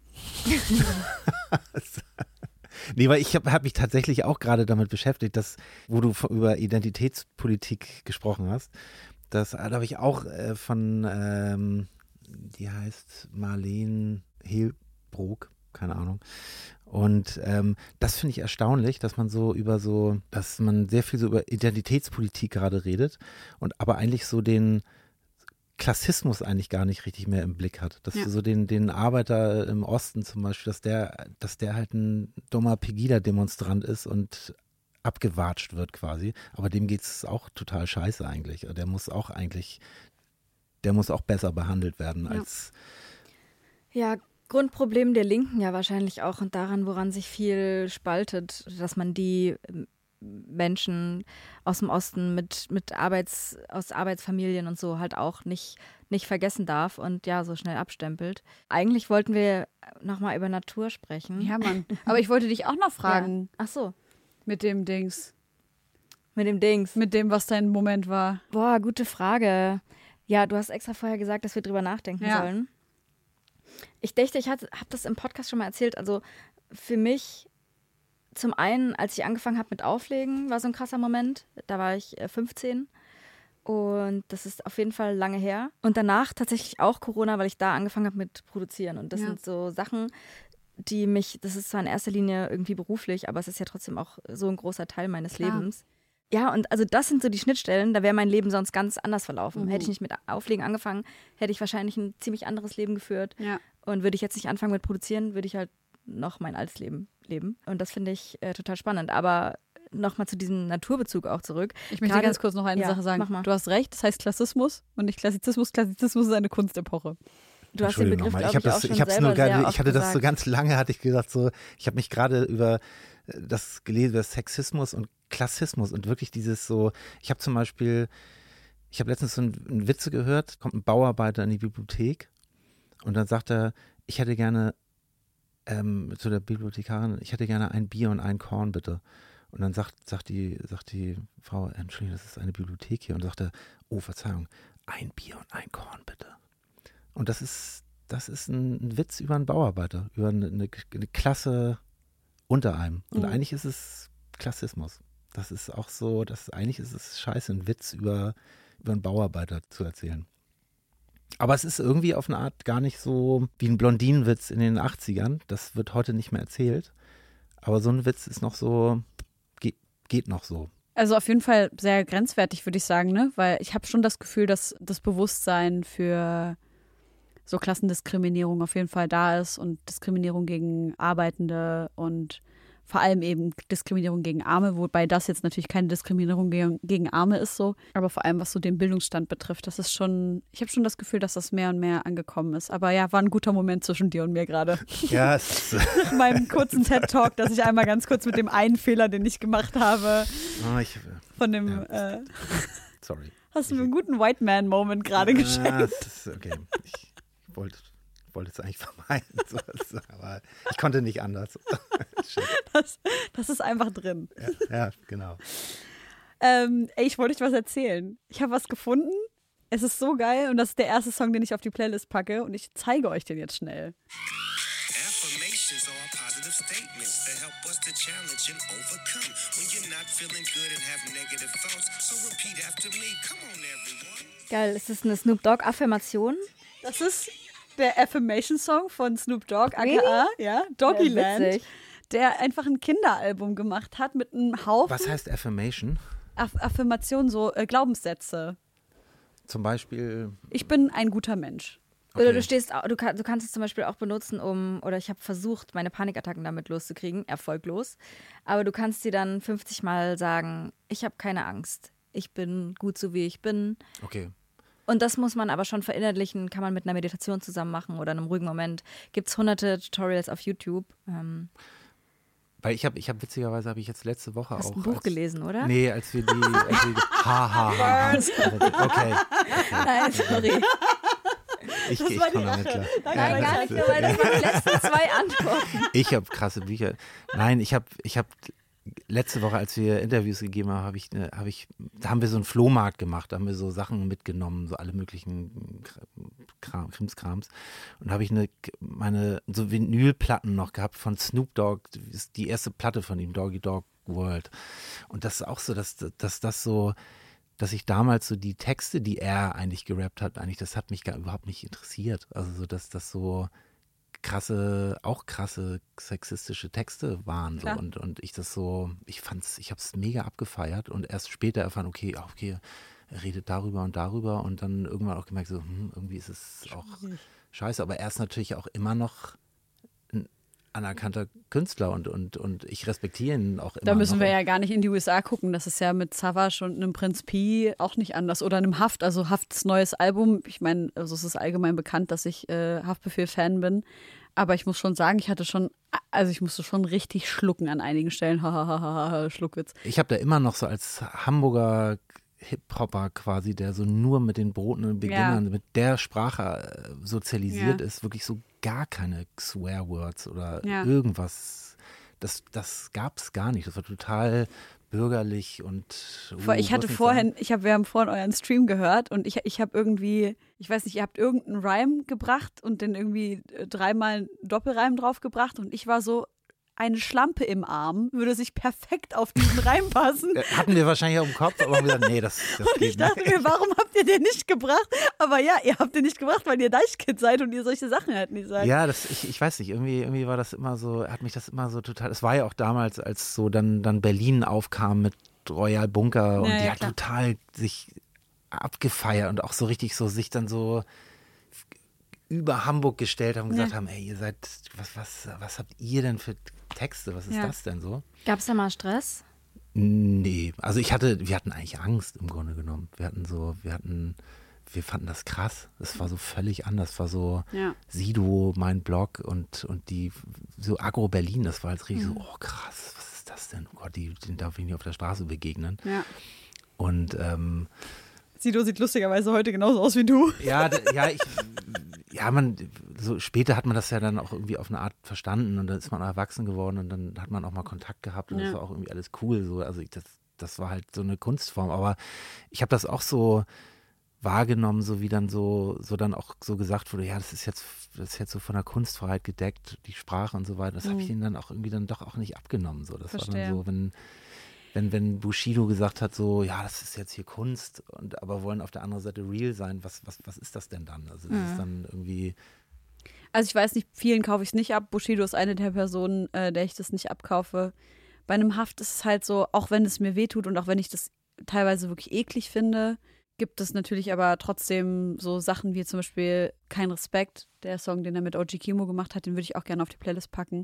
Nee, weil ich habe hab mich tatsächlich auch gerade damit beschäftigt, dass, wo du über Identitätspolitik gesprochen hast, das da habe ich auch äh, von, ähm, die heißt Marlene Hilbrook, keine Ahnung. Und ähm, das finde ich erstaunlich, dass man so über so, dass man sehr viel so über Identitätspolitik gerade redet und aber eigentlich so den Klassismus eigentlich gar nicht richtig mehr im Blick hat. Dass ja. so den, den Arbeiter im Osten zum Beispiel, dass der, dass der halt ein dummer Pegida-Demonstrant ist und abgewatscht wird quasi. Aber dem geht es auch total scheiße eigentlich. Der muss auch eigentlich, der muss auch besser behandelt werden ja. als Ja, Grundproblem der Linken ja wahrscheinlich auch und daran, woran sich viel spaltet, dass man die Menschen aus dem Osten mit, mit Arbeits, aus Arbeitsfamilien und so halt auch nicht, nicht vergessen darf und ja, so schnell abstempelt. Eigentlich wollten wir nochmal über Natur sprechen. Ja, Mann. Aber ich wollte dich auch noch fragen. Ja. Ach so. Mit dem Dings. Mit dem Dings. Mit dem, was dein Moment war. Boah, gute Frage. Ja, du hast extra vorher gesagt, dass wir drüber nachdenken ja. sollen. Ich dachte, ich habe das im Podcast schon mal erzählt. Also für mich zum einen, als ich angefangen habe mit Auflegen, war so ein krasser Moment. Da war ich fünfzehn und das ist auf jeden Fall lange her. Und danach tatsächlich auch Corona, weil ich da angefangen habe mit Produzieren. Und das ja. sind so Sachen, die mich, das ist zwar in erster Linie irgendwie beruflich, aber es ist ja trotzdem auch so ein großer Teil meines Klar. Lebens. Ja, und also das sind so die Schnittstellen, da wäre mein Leben sonst ganz anders verlaufen. Mhm. Hätte ich nicht mit Auflegen angefangen, hätte ich wahrscheinlich ein ziemlich anderes Leben geführt. Ja. Und würde ich jetzt nicht anfangen mit Produzieren, würde ich halt noch mein altes Leben leben. Und das finde ich äh, total spannend. Aber nochmal zu diesem Naturbezug auch zurück. Ich möchte Gerade, ganz kurz noch eine ja, Sache sagen. Du hast recht, das heißt Klassismus und nicht Klassizismus. Klassizismus ist eine Kunstepoche. Du hast den Begriff, ich, ich, das, ich, ich habe nur gerade, ich hatte gesagt. das so ganz lange, hatte ich gesagt, so, ich habe mich gerade über das gelesen, über Sexismus und Klassismus und wirklich dieses so, ich habe zum Beispiel, ich habe letztens so einen, einen Witze gehört, kommt ein Bauarbeiter in die Bibliothek und dann sagt er, ich hätte gerne ähm, zu der Bibliothekarin, ich hätte gerne ein Bier und ein Korn bitte. Und dann sagt, sagt, die, sagt die Frau, Entschuldigung, das ist eine Bibliothek hier. Und sagt er, oh, Verzeihung, ein Bier und ein Korn bitte. Und das ist, das ist ein, ein Witz über einen Bauarbeiter, über eine, eine, eine Klasse unter einem. Und mhm. eigentlich ist es Klassismus. Das ist auch so, das, eigentlich ist es scheiße, einen Witz über, über einen Bauarbeiter zu erzählen. Aber es ist irgendwie auf eine Art gar nicht so wie ein Blondinenwitz in den achtzigern. Das wird heute nicht mehr erzählt. Aber so ein Witz ist noch so, geht, geht noch so. Also auf jeden Fall sehr grenzwertig, würde ich sagen, ne? Weil ich habe schon das Gefühl, dass das Bewusstsein für so Klassendiskriminierung auf jeden Fall da ist und Diskriminierung gegen Arbeitende und vor allem eben Diskriminierung gegen Arme, wobei das jetzt natürlich keine Diskriminierung gegen, gegen Arme ist so, aber vor allem was so den Bildungsstand betrifft, das ist schon, ich habe schon das Gefühl, dass das mehr und mehr angekommen ist. Aber ja, war ein guter Moment zwischen dir und mir gerade. Ja, es Nach meinem kurzen TED-Talk, dass ich einmal ganz kurz mit dem einen Fehler, den ich gemacht habe, oh, ich, von dem ja. äh, Sorry. Hast du mir einen guten White Man-Moment gerade ja, geschenkt. Das ist okay. Ich wollte wollte es eigentlich vermeiden, so, aber ich konnte nicht anders. das, das ist einfach drin. Ja, ja genau. Ähm, ey, ich wollte euch was erzählen. Ich habe was gefunden. Es ist so geil und das ist der erste Song, den ich auf die Playlist packe und ich zeige euch den jetzt schnell. Geil, ist das eine Snoop Dogg-Affirmation? Das ist der Affirmation-Song von Snoop Dogg, really? aka ja, Doggyland, ja, der einfach ein Kinderalbum gemacht hat mit einem Haufen. Was heißt Affirmation? Aff- Affirmation, so äh, Glaubenssätze. Zum Beispiel? Ich bin ein guter Mensch. Okay. Oder du stehst, du, kann, du kannst es zum Beispiel auch benutzen, um, oder ich habe versucht, meine Panikattacken damit loszukriegen, erfolglos. Aber du kannst dir dann fünfzig Mal sagen, ich habe keine Angst, ich bin gut so wie ich bin. Okay. Und das muss man aber schon verinnerlichen, kann man mit einer Meditation zusammen machen oder einem ruhigen Moment. Gibt es hunderte Tutorials auf YouTube. Ähm Weil ich habe, ich habe witzigerweise habe ich jetzt letzte Woche Hast auch ein Buch als, gelesen, oder? Nee, als wir die, als wir die ha, ha, ha, ha. Okay. okay. Nein, sorry. Ich, ich komme damit klar. Nein, gar nicht, weil das waren die letzten zwei Antworten. Ich habe krasse Bücher. Nein, ich habe, ich habe letzte Woche, als wir Interviews gegeben haben, habe ich, hab ich, da haben wir so einen Flohmarkt gemacht, da haben wir so Sachen mitgenommen, so alle möglichen Kram, Krimskrams. Und habe ich eine, meine, so Vinylplatten noch gehabt von Snoop Dogg, die erste Platte von ihm, Doggy Dogg World. Und das ist auch so, dass, dass das so, dass ich damals so die Texte, die er eigentlich gerappt hat, eigentlich, das hat mich gar überhaupt nicht interessiert. Also so, dass das so krasse, auch krasse sexistische Texte waren so und, und ich das so, ich fand's, ich hab's mega abgefeiert und erst später erfahren, okay, okay, er redet darüber und darüber und dann irgendwann auch gemerkt, so, hm, irgendwie ist es auch scheiße, aber er ist natürlich auch immer noch ein anerkannter Künstler und, und, und ich respektiere ihn auch immer. Da müssen noch. wir ja gar nicht in die U S A gucken, das ist ja mit Savage und einem Prinz Pi auch nicht anders oder einem Haft, also Hafts neues Album, ich meine, also es ist allgemein bekannt, dass ich äh, Haftbefehl-Fan bin, aber ich muss schon sagen, ich hatte schon, also ich musste schon richtig schlucken an einigen Stellen, hahaha, Schluckwitz. Ich habe da immer noch so als Hamburger Hip-Hopper quasi, der so nur mit den Broten Beginnern, ja. mit der Sprache sozialisiert ja. ist, wirklich so gar keine Swear-Words oder ja. irgendwas. Das, das gab es gar nicht. Das war total bürgerlich und uh, ich hatte vorhin, ich habe, wir haben vorhin euren Stream gehört und ich, ich habe irgendwie, ich weiß nicht, ihr habt irgendeinen Rhyme gebracht und dann irgendwie dreimal einen Doppelreim drauf gebracht und ich war so, eine Schlampe im Arm würde sich perfekt auf diesen Reim passen. Hatten wir wahrscheinlich auch im Kopf, aber haben gesagt, nee, das, das und geht ich dachte nicht. Mir, warum habt ihr den nicht gebracht? Aber ja, ihr habt den nicht gebracht, weil ihr Deichkind seid und ihr solche Sachen halt nicht sagt. Ja, das, ich, ich weiß nicht, irgendwie, irgendwie war das immer so, hat mich das immer so total, es war ja auch damals, als so dann, dann Berlin aufkam mit Royal Bunker und ja, die ja, hat klar. total sich abgefeiert und auch so richtig so sich dann so über Hamburg gestellt haben und gesagt Ja. haben, ey, ihr seid, was, was, was habt ihr denn für Texte? Was ist Ja. das denn so? Gab es da mal Stress? Nee, also ich hatte, wir hatten eigentlich Angst im Grunde genommen. Wir hatten so, wir hatten, wir fanden das krass. Es war so völlig anders. Es war so Ja. Sido, mein Blog und, und die, so Agro Berlin, das war halt richtig so, oh krass, was ist das denn? Oh Gott, die, den darf ich nicht auf der Straße begegnen. Ja. Und ähm, Sido sieht lustigerweise heute genauso aus wie du. ja, d- ja, ich, ja, man, so später hat man das ja dann auch irgendwie auf eine Art verstanden und dann ist man erwachsen geworden und dann hat man auch mal Kontakt gehabt und Ja. das war auch irgendwie alles cool. So, also ich, das, das war halt so eine Kunstform. Aber ich habe das auch so wahrgenommen, so wie dann so, so dann auch so gesagt wurde, ja, das ist jetzt, das ist jetzt so von der Kunstfreiheit gedeckt, die Sprache und so weiter. Das habe Mhm. ich ihnen dann auch irgendwie dann doch auch nicht abgenommen. So, das war Verstehe. dann so, wenn Wenn, wenn Bushido gesagt hat, so, ja, das ist jetzt hier Kunst, und aber wollen auf der anderen Seite real sein, was, was, was ist das denn dann? Also das Mhm. ist dann irgendwie, Also ich weiß nicht, vielen kaufe ich es nicht ab. Bushido ist eine der Personen, äh, der ich das nicht abkaufe. Bei einem Haft ist es halt so, auch wenn es mir wehtut und auch wenn ich das teilweise wirklich eklig finde, gibt es natürlich aber trotzdem so Sachen wie zum Beispiel Kein Respekt, der Song, den er mit O G Kimo gemacht hat, den würde ich auch gerne auf die Playlist packen,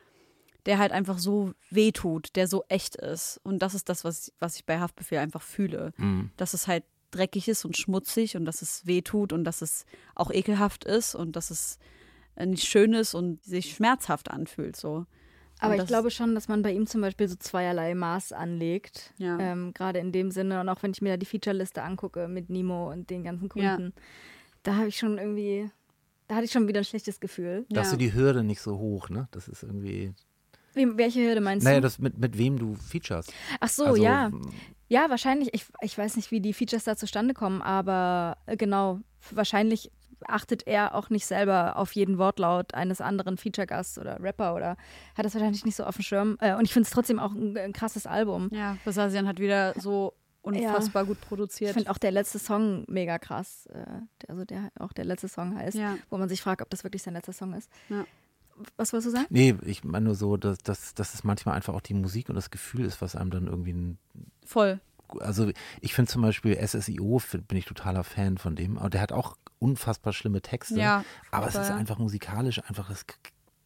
der halt einfach so wehtut, der so echt ist. Und das ist das, was ich, was ich bei Haftbefehl einfach fühle. mh, Dass es halt dreckig ist und schmutzig und dass es wehtut und dass es auch ekelhaft ist und dass es äh, nicht schön ist und sich schmerzhaft anfühlt. So. Aber Und ich das- glaube schon, dass man bei ihm zum Beispiel so zweierlei Maß anlegt. Ja. Ähm, Gerade in dem Sinne. Und auch wenn ich mir da die Featureliste angucke mit Nemo und den ganzen Kunden, da habe ich schon irgendwie, da hatte ich schon wieder ein schlechtes Gefühl. da hast Ja. du die Hürde nicht so hoch, ne? Das ist irgendwie, Wie, welche Hürde meinst naja, du? das mit, mit wem du featurest. Ach so, also, ja. mh, Ja, wahrscheinlich. Ich, ich weiß nicht, wie die Features da zustande kommen, aber äh, genau, wahrscheinlich achtet er auch nicht selber auf jeden Wortlaut eines anderen Feature-Gasts oder Rapper oder hat das wahrscheinlich nicht so auf dem Schirm. Äh, und ich finde es trotzdem auch ein, ein krasses Album. Ja, Basasian hat wieder so unfassbar gut Ich produziert. finde auch der letzte Song mega krass. Äh, der, also der auch der letzte Song heißt, Ja. wo man sich fragt, ob das wirklich sein letzter Song ist. Ja. Was wolltest du sagen? nee, ich meine nur so, dass, dass, dass es manchmal einfach auch die Musik und das Gefühl ist, was einem dann irgendwie ein, Voll. also ich finde zum Beispiel S S I O, find- bin ich totaler Fan von dem, aber der hat auch unfassbar schlimme Texte, Ja, aber es aber ist ja. einfach musikalisch einfach, es k-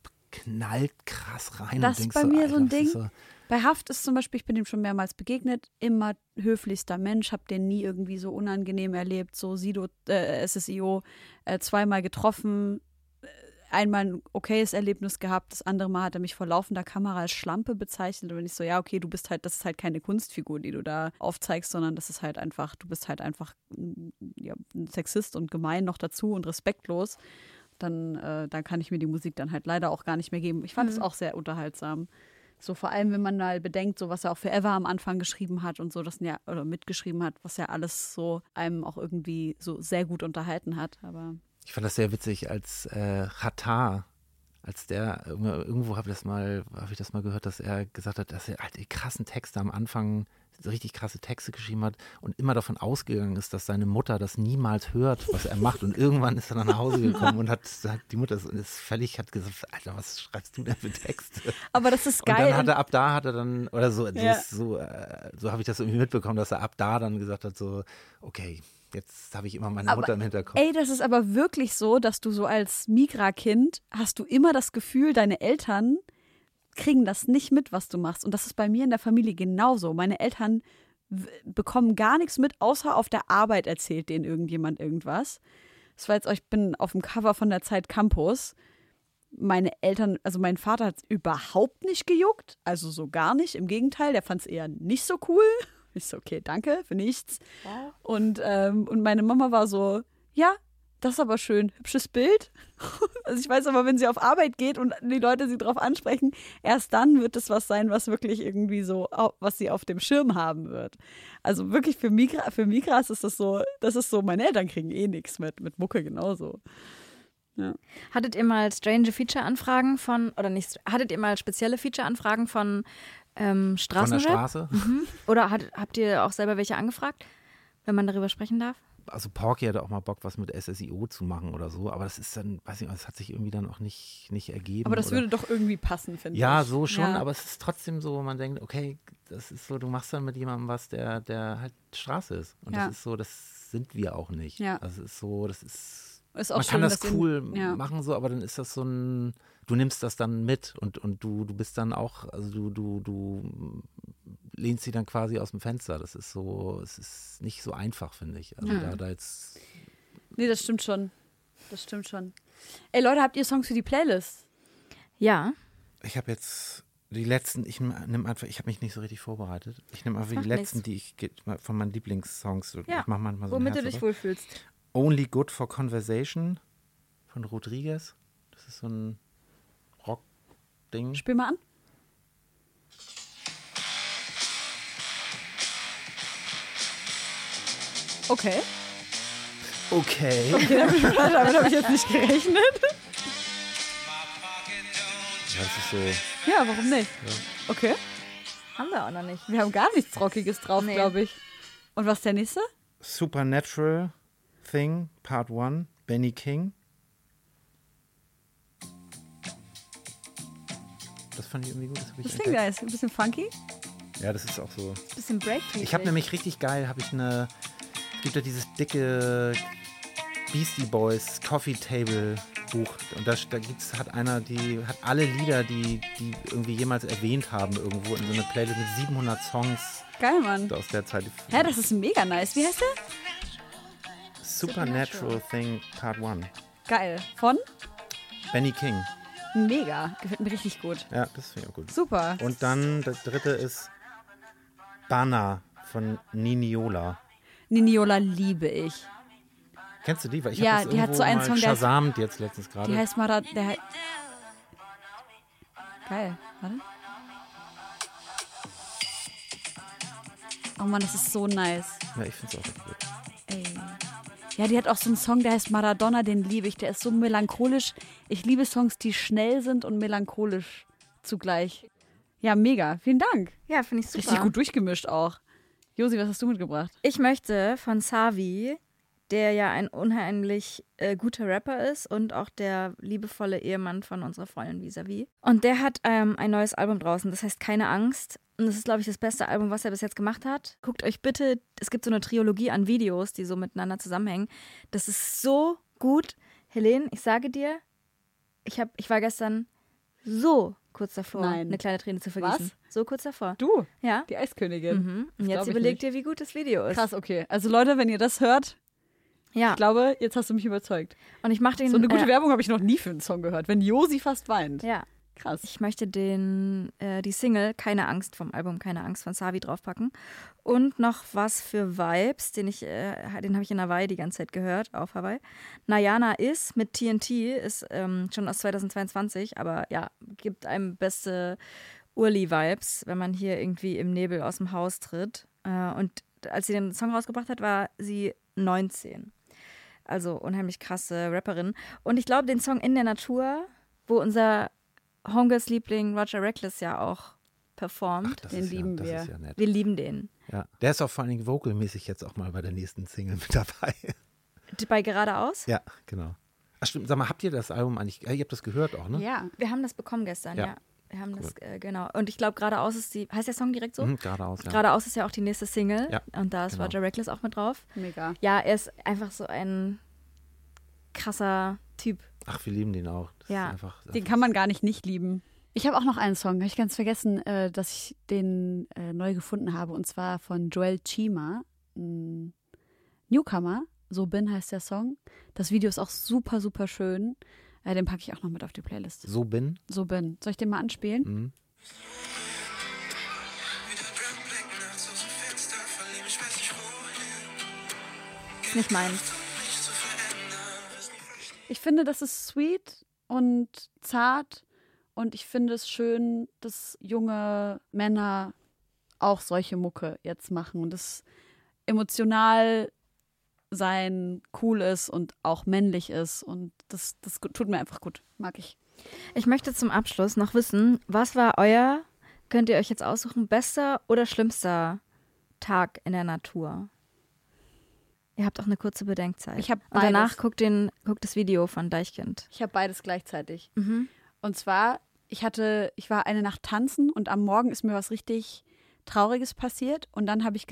knallt krass rein. Das und ist denkst bei so, mir so Alter, ein was ist Ding. so- Bei Haft ist zum Beispiel, ich bin dem schon mehrmals begegnet, immer höflichster Mensch, habe den nie irgendwie so unangenehm erlebt, so Sido, äh, S S I O, äh, zweimal getroffen, äh, einmal ein okayes Erlebnis gehabt, das andere Mal hat er mich vor laufender Kamera als Schlampe bezeichnet und ich so, ja, okay, du bist halt, das ist halt keine Kunstfigur, die du da aufzeigst, sondern das ist halt einfach, du bist halt einfach mm, ja, ein Sexist und gemein noch dazu und respektlos. Dann, äh, dann kann ich mir die Musik dann halt leider auch gar nicht mehr geben. Ich fand es Mhm. auch sehr unterhaltsam. So vor allem, wenn man mal bedenkt, so was er auch für Ever am Anfang geschrieben hat und so, das ja, oder mitgeschrieben hat, was ja alles so einem auch irgendwie so sehr gut unterhalten hat. Aber Ich fand das sehr witzig, als äh, Xatar, als der, irgendwo habe ich das mal, habe ich das mal gehört, dass er gesagt hat, dass er halt die krassen Texte am Anfang, so richtig krasse Texte geschrieben hat und immer davon ausgegangen ist, dass seine Mutter das niemals hört, was er macht. Und irgendwann ist er dann nach Hause gekommen und hat, hat die Mutter ist, ist völlig, hat gesagt, Alter, was schreibst du denn für Texte? Aber das ist Und geil. dann hat er ab da hat er dann, oder so, so, Ja. ist so, äh, so habe ich das irgendwie mitbekommen, dass er ab da dann gesagt hat, so, okay, jetzt habe ich immer meine Aber, Mutter im Hinterkopf. Ey, das ist aber wirklich so, dass du so als Migra-Kind hast du immer das Gefühl, deine Eltern kriegen das nicht mit, was du machst. Und das ist bei mir in der Familie genauso. Meine Eltern w- bekommen gar nichts mit, außer auf der Arbeit erzählt denen irgendjemand irgendwas. Das war jetzt, ich bin auf dem Cover von der Zeit Campus. Meine Eltern, also mein Vater hat es überhaupt nicht gejuckt, also so gar nicht. Im Gegenteil, der fand es eher nicht so cool. Ich so, okay, danke für nichts. Und, ähm, und meine Mama war so, ja, das ist aber schön, hübsches Bild. Also ich weiß aber, wenn sie auf Arbeit geht und die Leute sie drauf ansprechen, erst dann wird es was sein, was wirklich irgendwie so, au- was sie auf dem Schirm haben wird. Also wirklich für Migra, für Migras ist das so, das ist so, meine Eltern kriegen eh nichts mit, mit Mucke genauso. Hattet ihr mal strange Feature-Anfragen von, oder nicht, hattet ihr mal spezielle Feature-Anfragen von ähm, Von der Straßenrap? Straße. Mhm. Oder hat, habt ihr auch selber welche angefragt, wenn man darüber sprechen darf? Also Porky hatte auch mal Bock, was mit S S I O zu machen oder so, aber das ist dann, weiß ich nicht, das hat sich irgendwie dann auch nicht, nicht ergeben. Aber das oder, würde doch irgendwie passen, finde ich. ja, so schon, Ja. aber es ist trotzdem so, man denkt, okay, das ist so, du machst dann mit jemandem was, der, der halt Straße ist. Und Ja. das ist so, das sind wir auch nicht. Ja. Also es ist so, das ist, Ist auch man schön, kann das dass cool ihn, ja. machen, so, aber dann ist das so ein, du nimmst das dann mit und, und du, du bist dann auch, also du, du, du lehnst sie dann quasi aus dem Fenster. Das ist so, es ist nicht so einfach, finde ich. Also Mhm. da, da jetzt. Nee, das stimmt schon. Das stimmt schon. Ey Leute, habt ihr Songs für die Playlist? Ja. Ich habe jetzt die letzten, ich nehme einfach, ich habe mich nicht so richtig vorbereitet. Ich nehme einfach die macht letzten, nichts. die ich ge- von meinen Lieblingssongs. Ja, Ich mache manchmal so ein Womit du Herz dich dabei. wohlfühlst. Only Good for Conversation von Rodriguez. Das ist so ein Rock-Ding. Spiel mal an. Okay. Okay. Okay, damit habe ich jetzt nicht gerechnet. Ja, das ist so. Ja, warum nicht? Okay. Haben wir auch noch nicht. Wir haben gar nichts Rockiges drauf, Nee. glaube ich. Und was ist der nächste? Supernatural Thing, Part eins, Benny King. Das fand ich irgendwie gut. Das, hab ich Das klingt entdeckt. nice. Ein bisschen funky. Ja, das ist auch so. Bisschen Breakbeat. Ich habe nämlich richtig geil, habe ich eine, es gibt ja dieses dicke Beastie Boys Coffee Table Buch und da, da gibt's, hat einer, die hat alle Lieder, die die irgendwie jemals erwähnt haben irgendwo in so einer Playlist mit siebenhundert Songs Geil, Mann. aus der Zeit. Hä, das ist mega nice. Wie heißt der? Supernatural Thing Part eins. Geil. Von? Benny King. Mega. Gefällt mir richtig gut. Ja, das finde ich auch gut. Super. Und dann das dritte ist Bana von Niniola. Niniola liebe ich. Kennst du die? Weil ich Ja, hab das die hat irgendwo so einen mal Song, der heißt- Shazamt jetzt letztens gerade. Die heißt Mara... Der hei- Geil. Warte. Oh Mann, das ist so nice. Ja, ich finde es auch richtig gut. Ey. Ja, die hat auch so einen Song, der heißt Maradona, den liebe ich. Der ist so melancholisch. Ich liebe Songs, die schnell sind und melancholisch zugleich. Ja, mega. Vielen Dank. Ja, finde ich super. Richtig gut durchgemischt auch. Josi, was hast du mitgebracht? Ich möchte von Savi, der ja ein unheimlich äh, guter Rapper ist und auch der liebevolle Ehemann von unserer Freundin Vis-a-vis. Und der hat ähm, ein neues Album draußen, das heißt Keine Angst. Und das ist, glaube ich, das beste Album, was er bis jetzt gemacht hat. Guckt euch bitte, es gibt so eine Trilogie an Videos, die so miteinander zusammenhängen. Das ist so gut. Helene, ich sage dir, ich, hab, ich war gestern so kurz davor, Nein. eine kleine Träne zu vergießen. Was? So kurz davor. Du, Ja. die Eiskönigin. Mhm. Und Das jetzt glaub ich überleg nicht. dir, wie gut das Video ist. Krass, okay. Also Leute, wenn ihr das hört, Ja. ich glaube, jetzt hast du mich überzeugt. Und ich mache den. So eine gute äh, Werbung habe ich noch nie für einen Song gehört. Wenn Josi fast weint. Ja. Krass. Ich möchte den, äh, die Single Keine Angst vom Album Keine Angst von Savi draufpacken. Und noch was für Vibes, den ich, äh, den habe ich in Hawaii die ganze Zeit gehört, auf Hawaii. Nayana Is mit T N T, ist ähm, schon aus zweitausendzweiundzwanzig, aber ja, gibt einem beste Urli-Vibes, wenn man hier irgendwie im Nebel aus dem Haus tritt. Äh, und als sie den Song rausgebracht hat, war sie neunzehn. Also unheimlich krasse Rapperin. Und ich glaube, den Song In der Natur, wo unser Homegirls-Liebling Roger Reckless ja auch performt. Das Den ist lieben ja, das wir. Ist ja nett. Wir lieben den. Ja. Der ist auch vor allen Dingen vocalmäßig jetzt auch mal bei der nächsten Single mit dabei. Bei Geradeaus? Ja, genau. Ach stimmt, sag mal, habt ihr das Album eigentlich, ihr habt das gehört auch, ne? Ja. Wir haben das bekommen gestern, ja. Ja. Wir haben das, äh, genau. Und ich glaube, Geradeaus ist die, heißt der Song direkt so? Mhm, geradeaus, ja. Geradeaus ist ja auch die nächste Single. Ja, Und da ist genau. Roger Reckless auch mit drauf. Mega. Ja, er ist einfach so ein krasser Typ. Ach, wir lieben den auch. Das Ja. ist einfach, Den kann man gar nicht nicht lieben. Ich habe auch noch einen Song, habe ich ganz vergessen, äh, dass ich den äh, neu gefunden habe. Und zwar von Joel Chima, ein Newcomer. So bin heißt der Song. Das Video ist auch super, super schön. Äh, den packe ich auch noch mit auf die Playlist. so bin. So bin. Soll ich den mal anspielen? Mhm. Ist nicht meins. Ich finde, das ist sweet und zart. Und ich finde es schön, dass junge Männer auch solche Mucke jetzt machen. Und das emotional sein cool ist und auch männlich ist. Und das, das tut mir einfach gut. Mag ich. Ich möchte zum Abschluss noch wissen, was war euer, könnt ihr euch jetzt aussuchen, bester oder schlimmster Tag in der Natur? Ihr habt auch eine kurze Bedenkzeit. Ich hab Und danach beides. guckt, den, guckt das Video von Deichkind. Ich habe beides gleichzeitig. Mhm. Und zwar, ich hatte, ich war eine Nacht tanzen und am Morgen ist mir was richtig Trauriges passiert. Und dann habe ich gedacht,